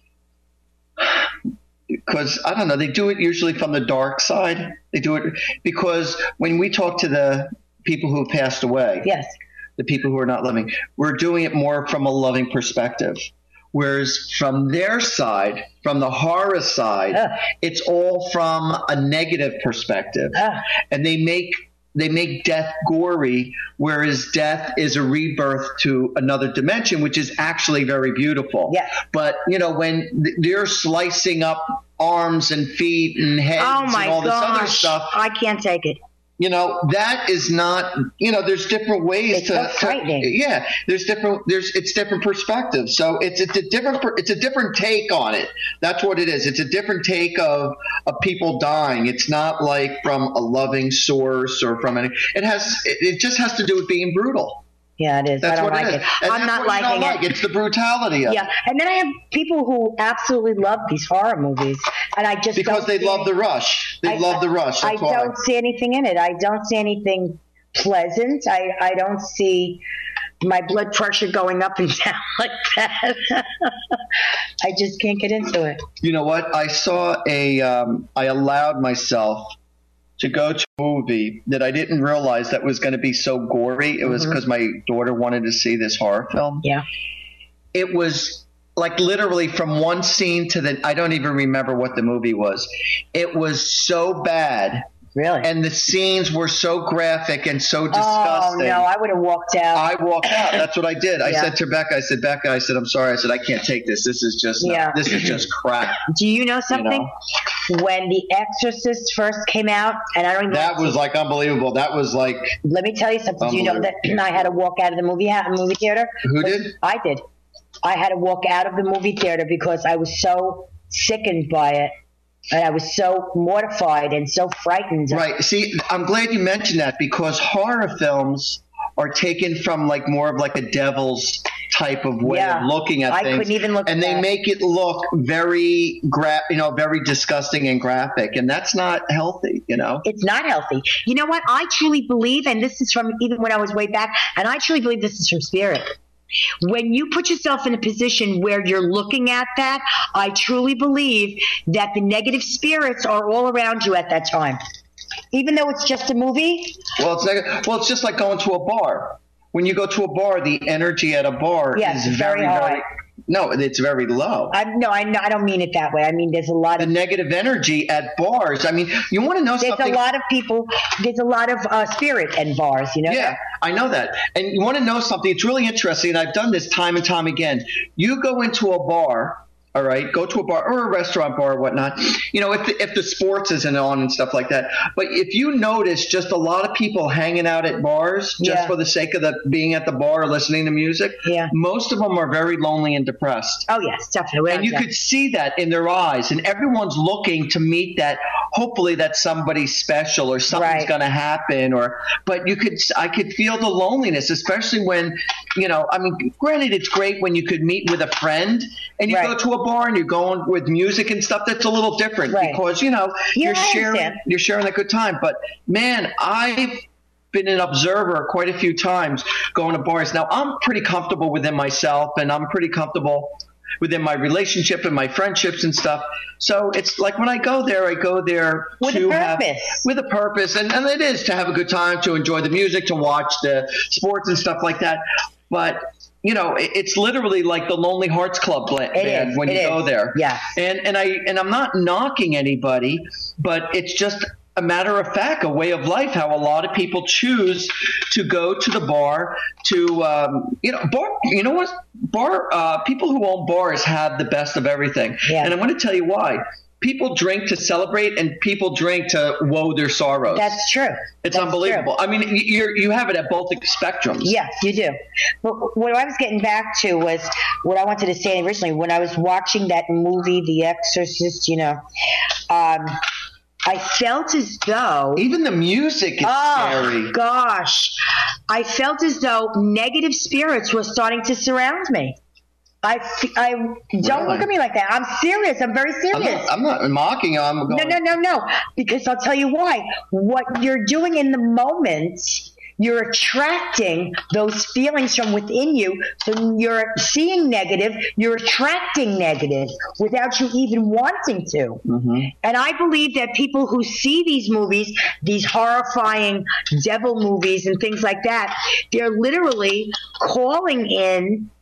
Because, I don't know, they do it usually from the dark side. They do it because when we talk to the people who have passed away. Yes. The people who are not living, we're doing it more from a loving perspective. Whereas from their side, from the horror side, uh. it's all from a negative perspective. Uh. And they make they make death gory, whereas death is a rebirth to another dimension, which is actually very beautiful. Yeah. But, you know, when they're slicing up arms and feet and heads oh my and all this gosh, other stuff, I can't take it. you know, that is not, you know, there's different ways it's to, so frightening. to, yeah, there's different, there's, it's different perspectives. So it's, it's a different, it's a different take on it. That's what it is. It's a different take of, of people dying. It's not like from a loving source or from any, it has, it, it just has to do with being brutal. Yeah, it is. That's I don't what like it it. is. And I'm that's not what you don't liking like. it. It's the brutality of Yeah, it. and then I have people who absolutely love these horror movies, and I just Because don't they see love any- the rush. They I- love the rush. I That's why. don't see anything in it. I don't see anything pleasant. I, I don't see my blood pressure going up and down like that. I just can't get into it. You know what? I saw a, um, I allowed myself to go to a movie that I didn't realize that was going to be so gory. It was because my daughter wanted to see this horror film. Yeah. It was like literally from one scene to the, I don't even remember what the movie was. It was so bad. Really? And the scenes were so graphic and so Oh, disgusting. no, I would have walked out. I walked out. That's what I did. I Yeah. said to Becca, I said, Becca, I said, I'm sorry. I said, I can't take this. This is just, Yeah. not, this is just crap. Do you know something? You When The Exorcist first came out, and I don't even That was like unbelievable. That was like, let me tell you something. Do you know that I had to walk out of the movie movie theater? who did? I did. I had to walk out of the movie theater because I was so sickened by it. And I was so mortified and so frightened. Right. See, I'm glad you mentioned that because horror films are taken from like more of like a devil's type of way Yeah. of looking at I things. couldn't even look and at they that. make it look very gra- you know, very disgusting and graphic, and that's not healthy, you know. It's not healthy. You know what? I truly believe, and this is from even when I was way back, and I truly believe this is from spirit. When you put yourself in a position where you're looking at that, I truly believe that the negative spirits are all around you at that time. Even though it's just a movie. Well, it's like, well, it's just like going to a bar. When you go to a bar, the energy at a bar Yes, is it's very very, high. very no, it's very low. I, no, I, no, I don't mean it that way. I mean, there's a lot The of negative energy at bars. I mean, you want to know there's something? a lot of people. There's a lot of uh, spirit in bars. You know. Yeah, I know that. And you want to know something? It's really interesting, and I've done this time and time again. You go into a bar, all right, go to a bar or a restaurant bar or whatnot, you know, if the, if the sports isn't on and stuff like that. But if you notice just a lot of people hanging out at bars just Yeah. for the sake of the being at the bar or listening to music, Yeah. most of them are very lonely and depressed. Oh yes, definitely. And you could see that in their eyes, and everyone's looking to meet that. Hopefully, that somebody's special or something's Right. going to happen. Or, but you could, I could feel the loneliness, especially when, you know, I mean, granted, it's great when you could meet with a friend and you Right. go to a bar and you're going with music and stuff. That's a little different Right. because you know Yeah, you're I sharing, understand. you're sharing a good time. But man, I've been an observer quite a few times going to bars. Now I'm pretty comfortable within myself, and I'm pretty comfortable within my relationship and my friendships and stuff. So it's like when I go there, I go there With a to have purpose. with a purpose, and, and it is to have a good time, to enjoy the music, to watch the sports and stuff like that. But you know, it, it's literally like the Lonely Hearts Club bla- It band is, when it you go is. there. Yes. And and I and I'm not knocking anybody, but it's just a matter of fact, a way of life, how a lot of people choose to go to the bar to, um, you know, bar, you know what? Bar, uh, people who own bars have the best of everything. Yeah. And I'm going to tell you why. People drink to celebrate, and people drink to woe their sorrows. That's true. It's That's unbelievable. true. I mean, you you have it at both spectrums. Yes, you do. But what I was getting back to was what I wanted to say originally. When I was watching that movie, The Exorcist, you know, um, I felt as though Even the music is oh scary. gosh, I felt as though negative spirits were starting to surround me. I, f- I don't Really? look at me like that. I'm serious. I'm very I'm serious. not, I'm not mocking. I'm going, No, no, no, no. Because I'll tell you why. What you're doing in the moment, you're attracting those feelings from within you. So you're seeing negative, you're attracting negative without you even wanting to. Mm-hmm. And I believe that people who see these movies, these horrifying devil movies and things like that, they're literally calling in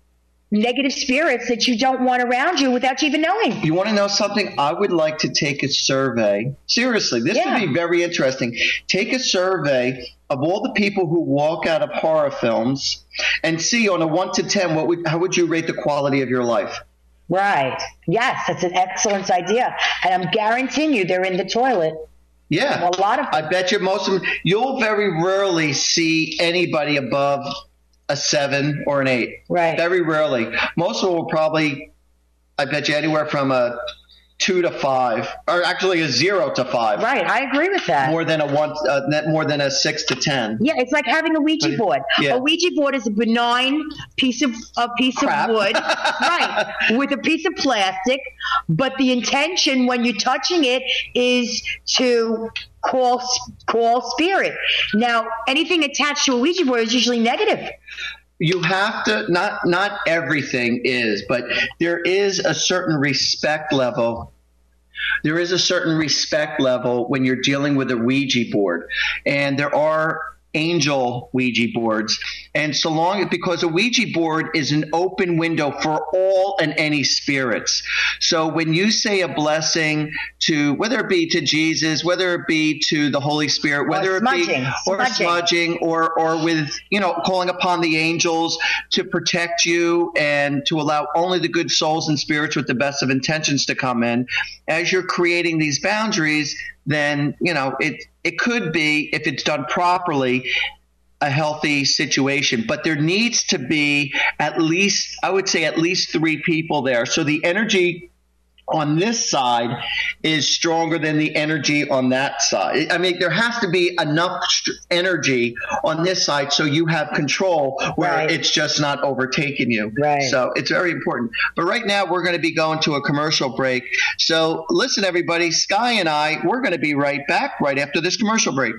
negative spirits that you don't want around you without you even knowing. You want to know something? I would like to take a survey. Seriously, this Yeah. would be very interesting. Take a survey of all the people who walk out of horror films and see on a one to ten, what would, how would you rate the quality of your life? Right. Yes, that's an excellent idea. And I'm guaranteeing you they're in the toilet. Yeah. A lot of I bet you most of them, you'll very rarely see anybody above a seven or an eight. Right. Very rarely. Most of them will probably, I bet you, anywhere from a two to five, or actually a zero to five. Right. I agree with that. More than a one, uh, net- more than a six to ten. Yeah, it's like having a Ouija board. Yeah. A Ouija board is a benign piece of a piece Crap. of wood, right, with a piece of plastic. But the intention when you're touching it is to call call spirit. Now, anything attached to a Ouija board is usually negative. You have to, not not everything is, but there is a certain respect level. There is a certain respect level when you're dealing with a Ouija board. And there are angel Ouija boards. And so long, because a Ouija board is an open window for all and any spirits. So when you say a blessing to, whether it be to Jesus, whether it be to the Holy Spirit, whether it be smudging, or smudging. smudging, or or with, you know, calling upon the angels to protect you and to allow only the good souls and spirits with the best of intentions to come in, as you're creating these boundaries, then, you know, it it could be, if it's done properly, a healthy situation. But there needs to be at least, I would say at least three people there. So the energy on this side is stronger than the energy on that side. I mean, there has to be enough st- energy on this side so you have control where Right. it's just not overtaking you. Right. So it's very important. But right now we're going to be going to a commercial break. So listen, everybody, Sky and I, we're going to be right back right after this commercial break.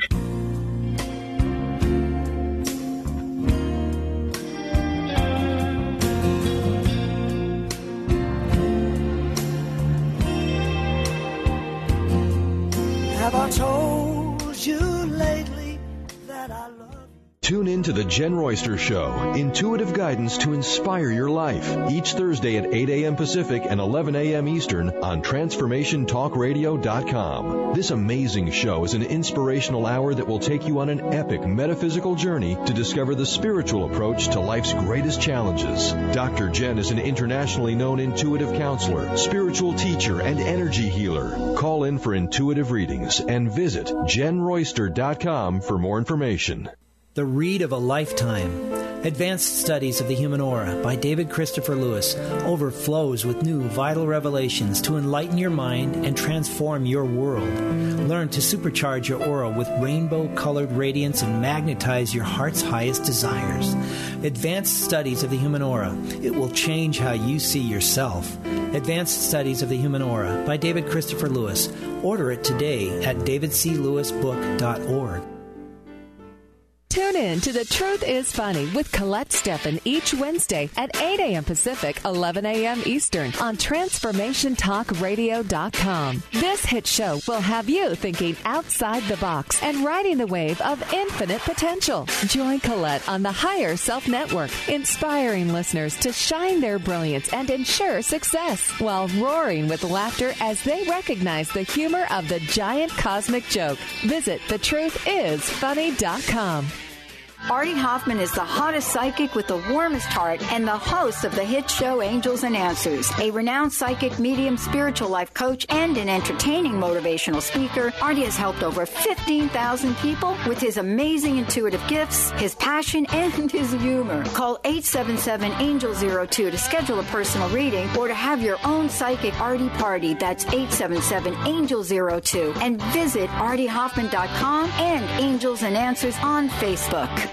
Have I told you lately that I love you? Tune in to The Jen Royster Show, intuitive guidance to inspire your life, each Thursday at eight a.m. Pacific and eleven a.m. Eastern on Transformation Talk Radio dot com. This amazing show is an inspirational hour that will take you on an epic metaphysical journey to discover the spiritual approach to life's greatest challenges. Doctor Jen is an internationally known intuitive counselor, spiritual teacher, and energy healer. Call in for intuitive readings and visit Jen Royster dot com for more information. The Read of a Lifetime. Advanced Studies of the Human Aura by David Christopher Lewis overflows with new vital revelations to enlighten your mind and transform your world. Learn to supercharge your aura with rainbow-colored radiance and magnetize your heart's highest desires. Advanced Studies of the Human Aura. It will change how you see yourself. Advanced Studies of the Human Aura by David Christopher Lewis. Order it today at david c lewis book dot org. Tune in to The Truth is Funny with Colette Steffen each Wednesday at eight a.m. Pacific, eleven a.m. Eastern on Transformation Talk Radio dot com. This hit show will have you thinking outside the box and riding the wave of infinite potential. Join Colette on the Higher Self Network, inspiring listeners to shine their brilliance and ensure success while roaring with laughter as they recognize the humor of the giant cosmic joke. Visit the truth is funny dot com. Artie Hoffman is the hottest psychic with the warmest heart and the host of the hit show Angels and Answers. A renowned psychic, medium, spiritual life coach, and an entertaining motivational speaker, Artie has helped over fifteen thousand people with his amazing intuitive gifts, his passion, and his humor. Call eight seven seven, angel zero two to schedule a personal reading or to have your own psychic Artie party. That's eight seven seven, angel zero two. And visit artie hoffman dot com and Angels and Answers on Facebook.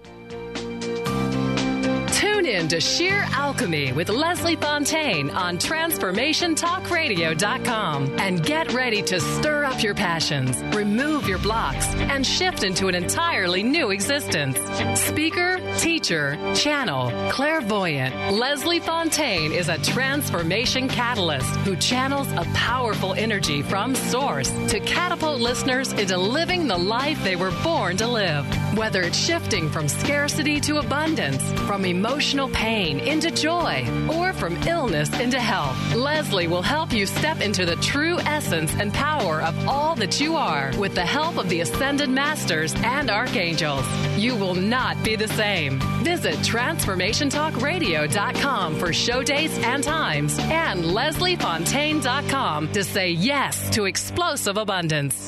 Tune in to Sheer Alchemy with Leslie Fontaine on Transformation Talk Radio dot com and get ready to stir up your passions, remove your blocks, and shift into an entirely new existence. Speaker, teacher, channel, clairvoyant, Leslie Fontaine is a transformation catalyst who channels a powerful energy from Source to catapult listeners into living the life they were born to live. Whether it's shifting from scarcity to abundance, from emotional pain into joy, or from illness into health, Leslie will help you step into the true essence and power of all that you are with the help of the Ascended Masters and Archangels. You will not be the same. Visit transformation talk radio dot com for show dates and times and leslie fontaine dot com to say yes to explosive abundance.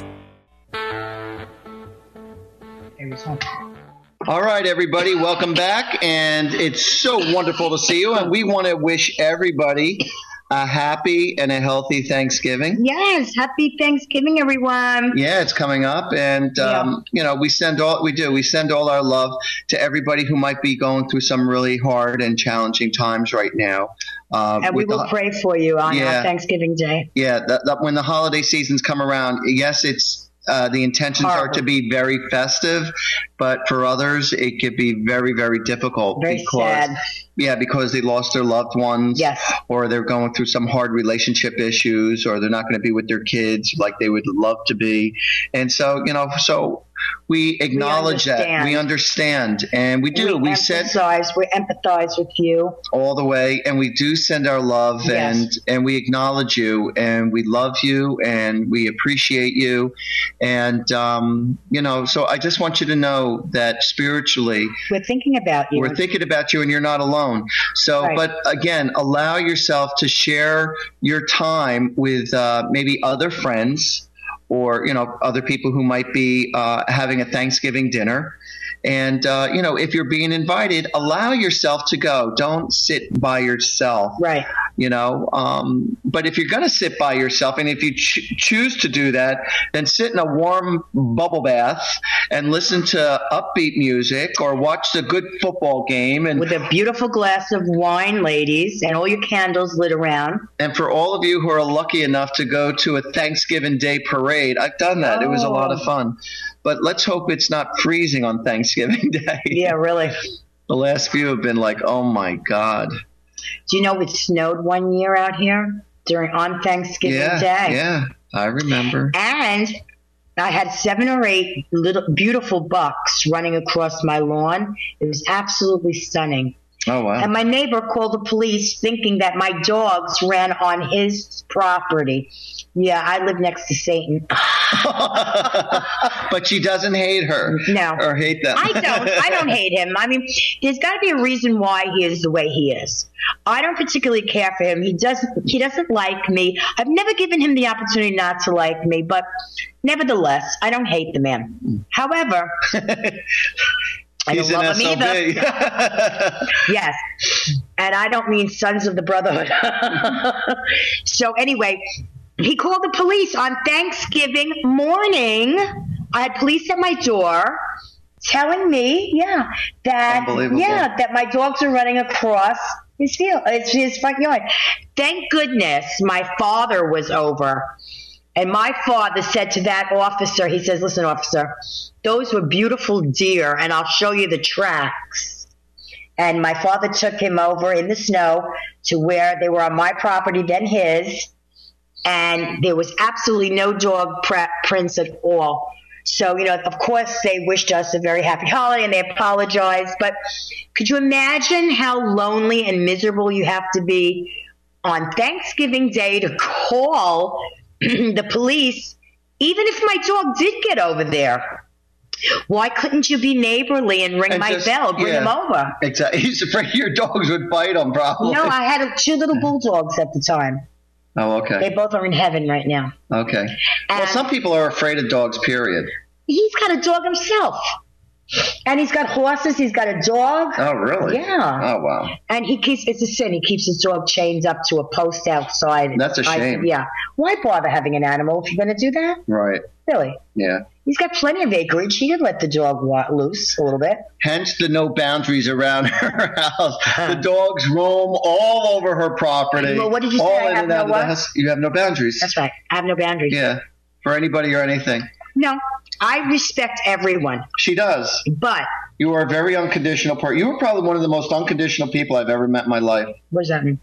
All right, everybody, welcome back. And it's so wonderful to see you. And we want to wish everybody a happy and a healthy Thanksgiving. Yes, happy Thanksgiving, everyone. Yeah, it's coming up. And, um, yeah. you know, we send all, we do, we send all our love to everybody who might be going through some really hard and challenging times right now. Uh, and we will the, pray for you on yeah, our Thanksgiving Day. Yeah, that, that when the holiday seasons come around, yes, it's, Uh, the intentions Horrible. are to be very festive, but for others, it could be very, very difficult. Very because, sad. Yeah, because they lost their loved ones. Yes. Or they're going through some hard relationship issues, or they're not going to be with their kids like they would love to be. And so, you know, so we acknowledge we that. We understand. And we do. We, we emphasize, send, we empathize with you. All the way. And we do send our love, yes. and, and we acknowledge you, and we love you, and we appreciate you. And, um, you know, so I just want you to know that spiritually, we're thinking about you. We're thinking about you, and you're not alone. So, right. but again, allow yourself to share your time with uh, maybe other friends, or, you know, other people who might be uh, having a Thanksgiving dinner. And, uh, you know, if you're being invited, allow yourself to go. Don't sit by yourself. Right. You know, um, but if you're going to sit by yourself, and if you ch- choose to do that, then sit in a warm bubble bath and listen to upbeat music, or watch the good football game. And with a beautiful glass of wine, ladies, and all your candles lit around. And for all of you who are lucky enough to go to a Thanksgiving Day parade, I've done that. Oh. It was a lot of fun. But let's hope it's not freezing on Thanksgiving Day. Yeah, really. The last few have been like, oh, my God. Do you know it snowed one year out here during on Thanksgiving yeah, Day? Yeah, I remember. And I had seven or eight little beautiful bucks running across my lawn. It was absolutely stunning. Oh, wow. And my neighbor called the police thinking that my dogs ran on his property. Yeah, I live next to Satan. But she doesn't hate her. No. Or hate them. I don't. I don't hate him. I mean, there's got to be a reason why he is the way he is. I don't particularly care for him. He doesn't He doesn't like me. I've never given him the opportunity not to like me, but nevertheless, I don't hate the man. However, I He's don't love an him either. Yes. And I don't mean Sons of the Brotherhood. So anyway, he called the police on Thanksgiving morning. I had police at my door telling me, yeah, that yeah, that my dogs are running across his field, it's his front yard. Thank goodness my father was over. And my father said to that officer, he says, listen, officer, those were beautiful deer, and I'll show you the tracks. And my father took him over in the snow to where they were on my property, then his, and there was absolutely no dog pre- prints at all. So, you know, of course, they wished us a very happy holiday, and they apologized. But could you imagine how lonely and miserable you have to be on Thanksgiving Day to call the police, even if my dog did get over there? Why couldn't you be neighborly and ring and my just, bell, bring yeah, him over? Exactly. He's afraid your dogs would bite him, probably. No, I had two little bulldogs at the time. Oh, okay. They both are in heaven right now. Okay. And well, some people are afraid of dogs, period. He's got a dog himself. And he's got horses. He's got a dog. Oh, really? Yeah. Oh, wow. And he keeps, it's a sin. He keeps his dog chained up to a post outside. That's a shame. I, yeah. Why bother having an animal if you're going to do that? Right. Really? Yeah. He's got plenty of acreage. He could let the dog walk loose a little bit. Hence the no boundaries around her house. The dogs roam all over her property. Well, what did you say? All I in have and no out of what? the house. You have no boundaries. That's right. I have no boundaries. Yeah. For anybody or anything. No. I respect everyone. She does. But you are a very unconditional part. You were probably one of the most unconditional people I've ever met in my life. What does that mean?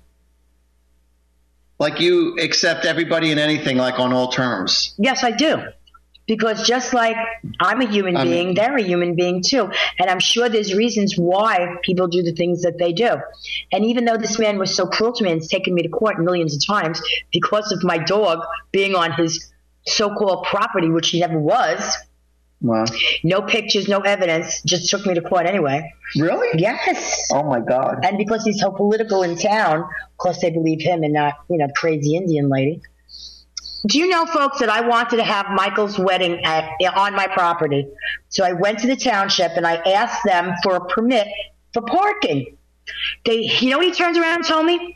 Like you accept everybody and anything like on all terms. Yes, I do. Because just like I'm a human I'm, being, they're a human being too. And I'm sure there's reasons why people do the things that they do. And even though this man was so cruel to me and has taken me to court millions of times because of my dog being on his so-called property, which he never was. Wow. No pictures, no evidence, just took me to court anyway. Really? Yes. Oh, my God. And because he's so political in town, of course they believe him and not, you know, crazy Indian lady. Do you know, folks, that I wanted to have Michael's wedding at, on my property? So I went to the township and I asked them for a permit for parking. They, you know what he turns around and told me?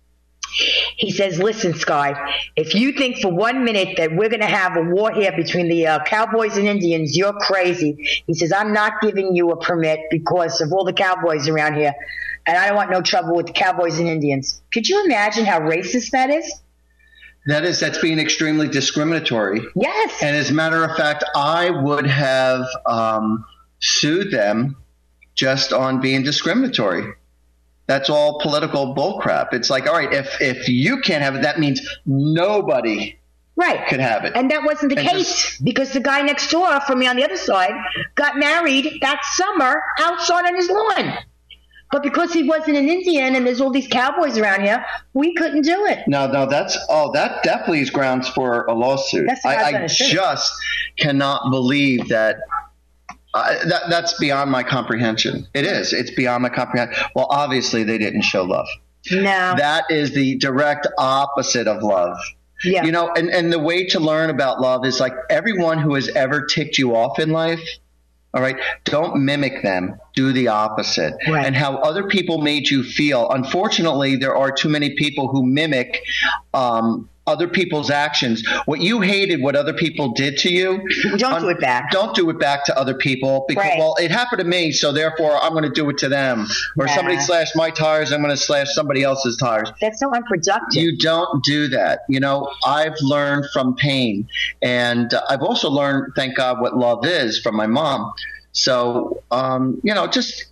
He says, listen, Sky, if you think for one minute that we're going to have a war here between the uh, Cowboys and Indians, you're crazy. He says, I'm not giving you a permit because of all the Cowboys around here, and I don't want no trouble with the Cowboys and Indians. Could you imagine how racist that is? That is, that's being extremely discriminatory. Yes. And as a matter of fact, I would have um, sued them just on being discriminatory. That's all political bullcrap. It's like, all right, if if you can't have it, that means nobody right. could have it. And that wasn't the and case just, because the guy next door from me on the other side got married that summer outside on his lawn. But because he wasn't an Indian and there's all these cowboys around here, we couldn't do it. No, no, that's oh, that definitely is grounds for a lawsuit. That's what I, I, I just cannot believe that. Uh, that that's beyond my comprehension. It is. It's beyond my comprehension. Well, obviously they didn't show love. No. That is the direct opposite of love. Yeah. You know, and, and the way to learn about love is like everyone who has ever ticked you off in life. All right. Don't mimic them. Do the opposite. Right. And how other people made you feel. Unfortunately, there are too many people who mimic um, other people's actions. What you hated, what other people did to you. Don't un- do it back. Don't do it back to other people because, right. well, it happened to me, so therefore I'm going to do it to them. Or nah. somebody slashed my tires, I'm going to slash somebody else's tires. That's so unproductive. You don't do that. You know, I've learned from pain. And uh, I've also learned, thank God, what love is from my mom. So, um, you know, just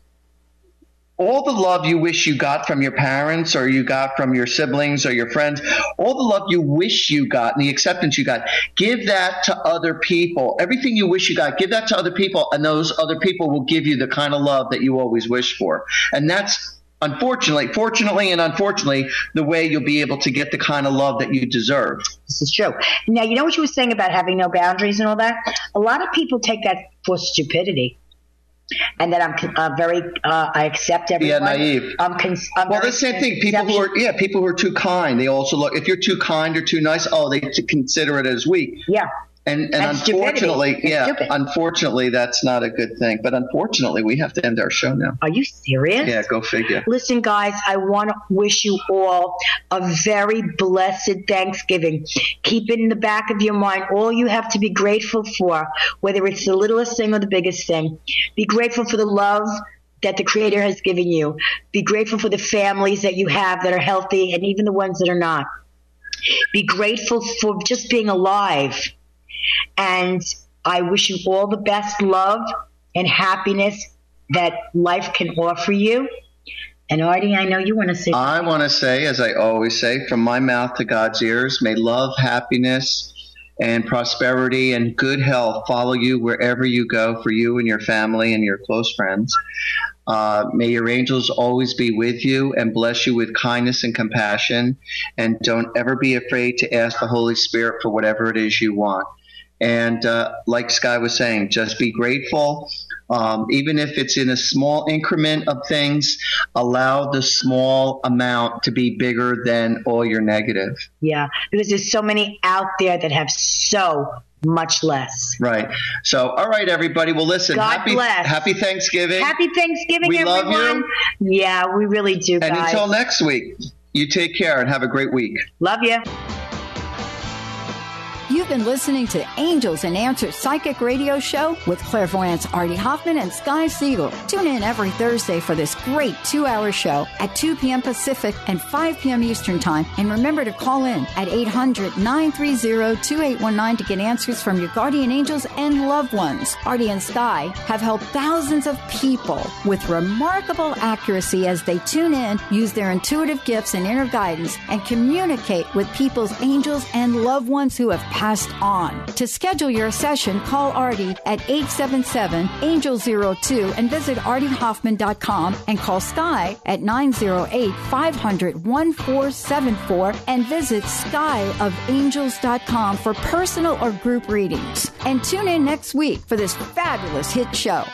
all the love you wish you got from your parents or you got from your siblings or your friends, all the love you wish you got and the acceptance you got, give that to other people. Everything you wish you got, give that to other people, and those other people will give you the kind of love that you always wish for. And that's unfortunately, fortunately and unfortunately, the way you'll be able to get the kind of love that you deserve. This is true. Now, you know what you were saying about having no boundaries and all that? A lot of people take that for stupidity. And that I'm uh, very, uh, I accept everyone. Yeah, naive. I'm cons- I'm well, the same thing. People who are, yeah, people who are too kind. They also look, if you're too kind or too nice, oh, they t- consider it as weak. Yeah. And, and That's unfortunately, stupidity. yeah, Stupid. unfortunately, that's not a good thing. But unfortunately, we have to end our show now. Are you serious? Yeah, go figure. Listen, guys, I want to wish you all a very blessed Thanksgiving. Keep it in the back of your mind all you have to be grateful for, whether it's the littlest thing or the biggest thing. Be grateful for the love that the Creator has given you. Be grateful for the families that you have that are healthy and even the ones that are not. Be grateful for just being alive. And I wish you all the best love and happiness that life can offer you. And Artie, I know you want to say I want to say, as I always say, from my mouth to God's ears, may love, happiness, and prosperity and good health follow you wherever you go, for you and your family and your close friends. Uh, may your angels always be with you and bless you with kindness and compassion. And don't ever be afraid to ask the Holy Spirit for whatever it is you want. And uh, like Sky was saying, just be grateful. Um, even if it's in a small increment of things, allow the small amount to be bigger than all your negative. Yeah, because there's so many out there that have so much less. Right. So, all right, everybody. Well, listen, God happy, bless. happy Thanksgiving. Happy Thanksgiving, we everyone. love you. Yeah, we really do, and guys. until next week, you take care and have a great week. Love you. You've been listening to Angels and Answers Psychic Radio Show with clairvoyants Artie Hoffman and Sky Siegel. Tune in every Thursday for this great two-hour show at two p.m. Pacific and five p.m. Eastern Time. And remember to call in at eight hundred, nine three zero, two eight one nine to get answers from your guardian angels and loved ones. Artie and Sky have helped thousands of people with remarkable accuracy as they tune in, use their intuitive gifts and inner guidance, and communicate with people's angels and loved ones who have passed passed on. To schedule your session, call Artie at eight seven seven, angel zero two and visit artie hoffman dot com and call Sky at nine zero eight, five hundred, one four seven four and visit sky of angels dot com for personal or group readings. And tune in next week for this fabulous hit show.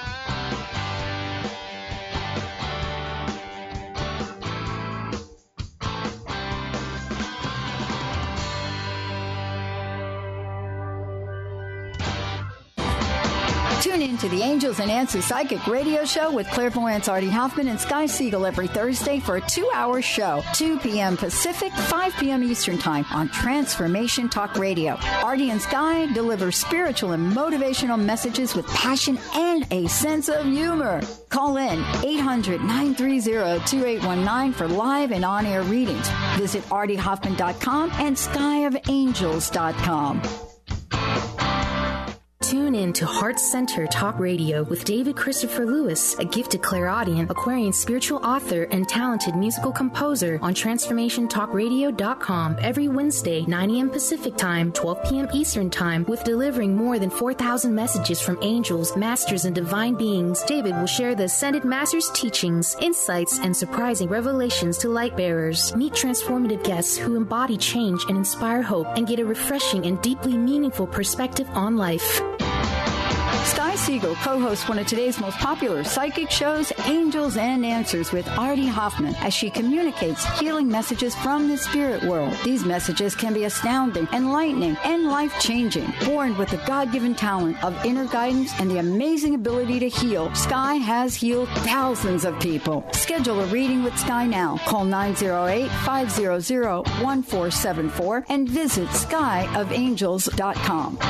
Tune in to the Angels and Answers Psychic Radio Show with clairvoyants Artie Hoffman and Sky Siegel every Thursday for a two-hour show, two p.m. Pacific, five p.m. Eastern Time on Transformation Talk Radio. Artie and Sky deliver spiritual and motivational messages with passion and a sense of humor. Call in eight hundred, nine three zero, two eight one nine for live and on-air readings. Visit artie hoffman dot com and sky of angels dot com. Tune in to Heart Center Talk Radio with David Christopher Lewis, a gifted clairaudient, Aquarian spiritual author, and talented musical composer on transformation talk radio dot com every Wednesday, nine a.m. Pacific Time, twelve p.m. Eastern Time, with delivering more than four thousand messages from angels, masters, and divine beings. David will share the Ascended Masters' teachings, insights, and surprising revelations to light bearers. Meet transformative guests who embody change and inspire hope and get a refreshing and deeply meaningful perspective on life. Sky Siegel co-hosts one of today's most popular psychic shows, Angels and Answers with Artie Hoffman, as she communicates healing messages from the spirit world. These messages can be astounding, enlightening, and life-changing. Born with the God-given talent of inner guidance and the amazing ability to heal, Sky has healed thousands of people. Schedule a reading with Sky now. Call nine zero eight, five zero zero, one four seven four and visit sky of angels dot com.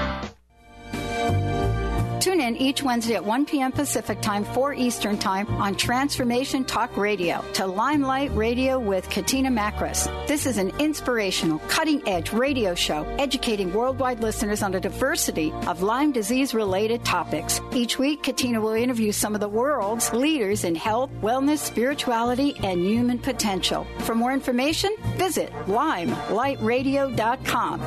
Tune in each Wednesday at one p.m. Pacific Time, four Eastern Time on Transformation Talk Radio to Limelight Radio with Katina Makris. This is an inspirational, cutting-edge radio show educating worldwide listeners on a diversity of Lyme disease-related topics. Each week, Katina will interview some of the world's leaders in health, wellness, spirituality, and human potential. For more information, visit limelight radio dot com.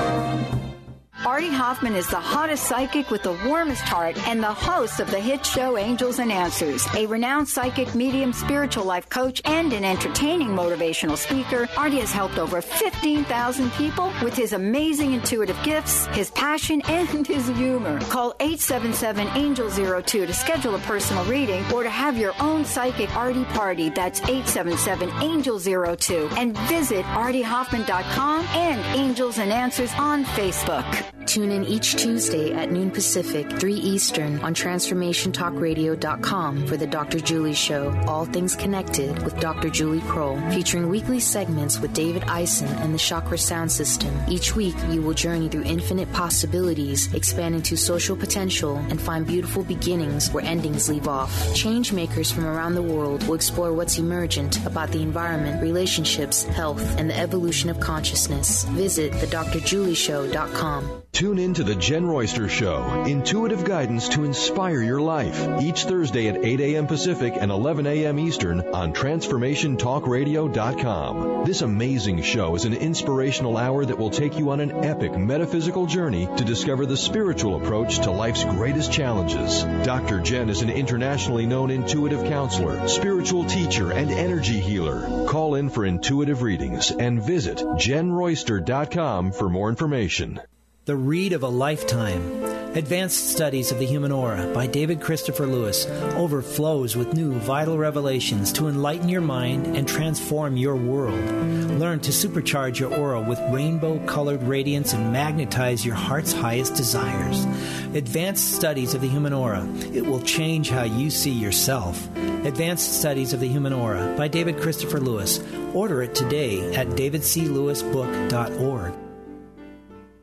Artie Hoffman is the hottest psychic with the warmest heart and the host of the hit show Angels and Answers. A renowned psychic, medium, spiritual life coach, and an entertaining motivational speaker, Artie has helped over fifteen thousand people with his amazing intuitive gifts, his passion, and his humor. Call eight seven seven, angel zero two to schedule a personal reading or to have your own psychic Artie party. That's eight seven seven, angel zero two. And visit artie hoffman dot com and Angels and Answers on Facebook. Tune in each Tuesday at noon Pacific, three Eastern on transformation talk radio dot com for the Doctor Julie Show, All Things Connected with Doctor Julie Kroll, featuring weekly segments with David Eisen and the Chakra Sound System. Each week, you will journey through infinite possibilities, expand into social potential, and find beautiful beginnings where endings leave off. Change makers from around the world will explore what's emergent about the environment, relationships, health, and the evolution of consciousness. Visit the dr julie show dot com. Tune in to The Jen Royster Show, intuitive guidance to inspire your life, each Thursday at eight a.m. Pacific and eleven a.m. Eastern on transformation talk radio dot com. This amazing show is an inspirational hour that will take you on an epic metaphysical journey to discover the spiritual approach to life's greatest challenges. Doctor Jen is an internationally known intuitive counselor, spiritual teacher, and energy healer. Call in for intuitive readings and visit jen royster dot com for more information. The Read of a Lifetime. Advanced Studies of the Human Aura by David Christopher Lewis overflows with new vital revelations to enlighten your mind and transform your world. Learn to supercharge your aura with rainbow-colored radiance and magnetize your heart's highest desires. Advanced Studies of the Human Aura. It will change how you see yourself. Advanced Studies of the Human Aura by David Christopher Lewis. Order it today at david c lewis book dot org.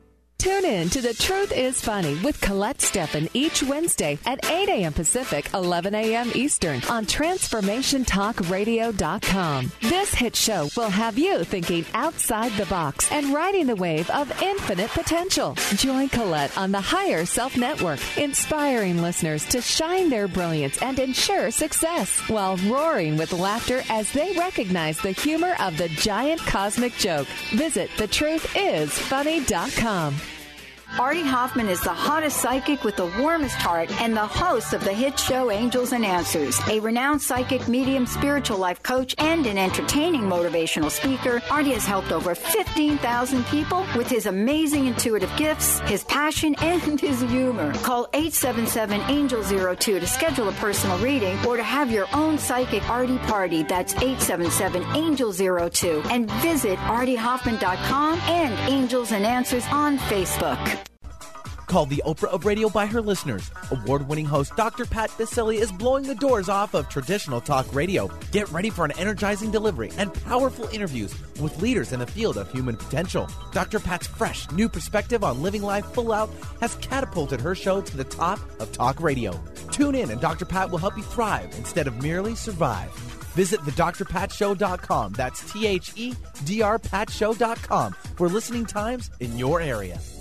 Tune in to The Truth is Funny with Colette Steffen each Wednesday at eight a.m. Pacific, eleven a.m. Eastern on Transformation Talk Radio dot com. This hit show will have you thinking outside the box and riding the wave of infinite potential. Join Colette on the Higher Self Network, inspiring listeners to shine their brilliance and ensure success while roaring with laughter as they recognize the humor of the giant cosmic joke. Visit the truth is funny dot com. Artie Hoffman is the hottest psychic with the warmest heart and the host of the hit show Angels and Answers. A renowned psychic, medium, spiritual life coach, and an entertaining motivational speaker, Artie has helped over fifteen thousand people with his amazing intuitive gifts, his passion, and his humor. Call eight seven seven, angel zero two to schedule a personal reading or to have your own psychic Artie party. That's eight seven seven, angel zero two. And visit artie hoffman dot com and Angels and Answers on Facebook. Called the Oprah of radio by her listeners, award-winning host Doctor Pat Baccili is blowing the doors off of traditional talk radio. Get ready for an energizing delivery and powerful interviews with leaders in the field of human potential. Doctor Pat's fresh, new perspective on living life full out has catapulted her show to the top of talk radio. Tune in and Doctor Pat will help you thrive instead of merely survive. Visit the dr pat show dot com. That's T H E D R Pat Show dot com for listening times in your area.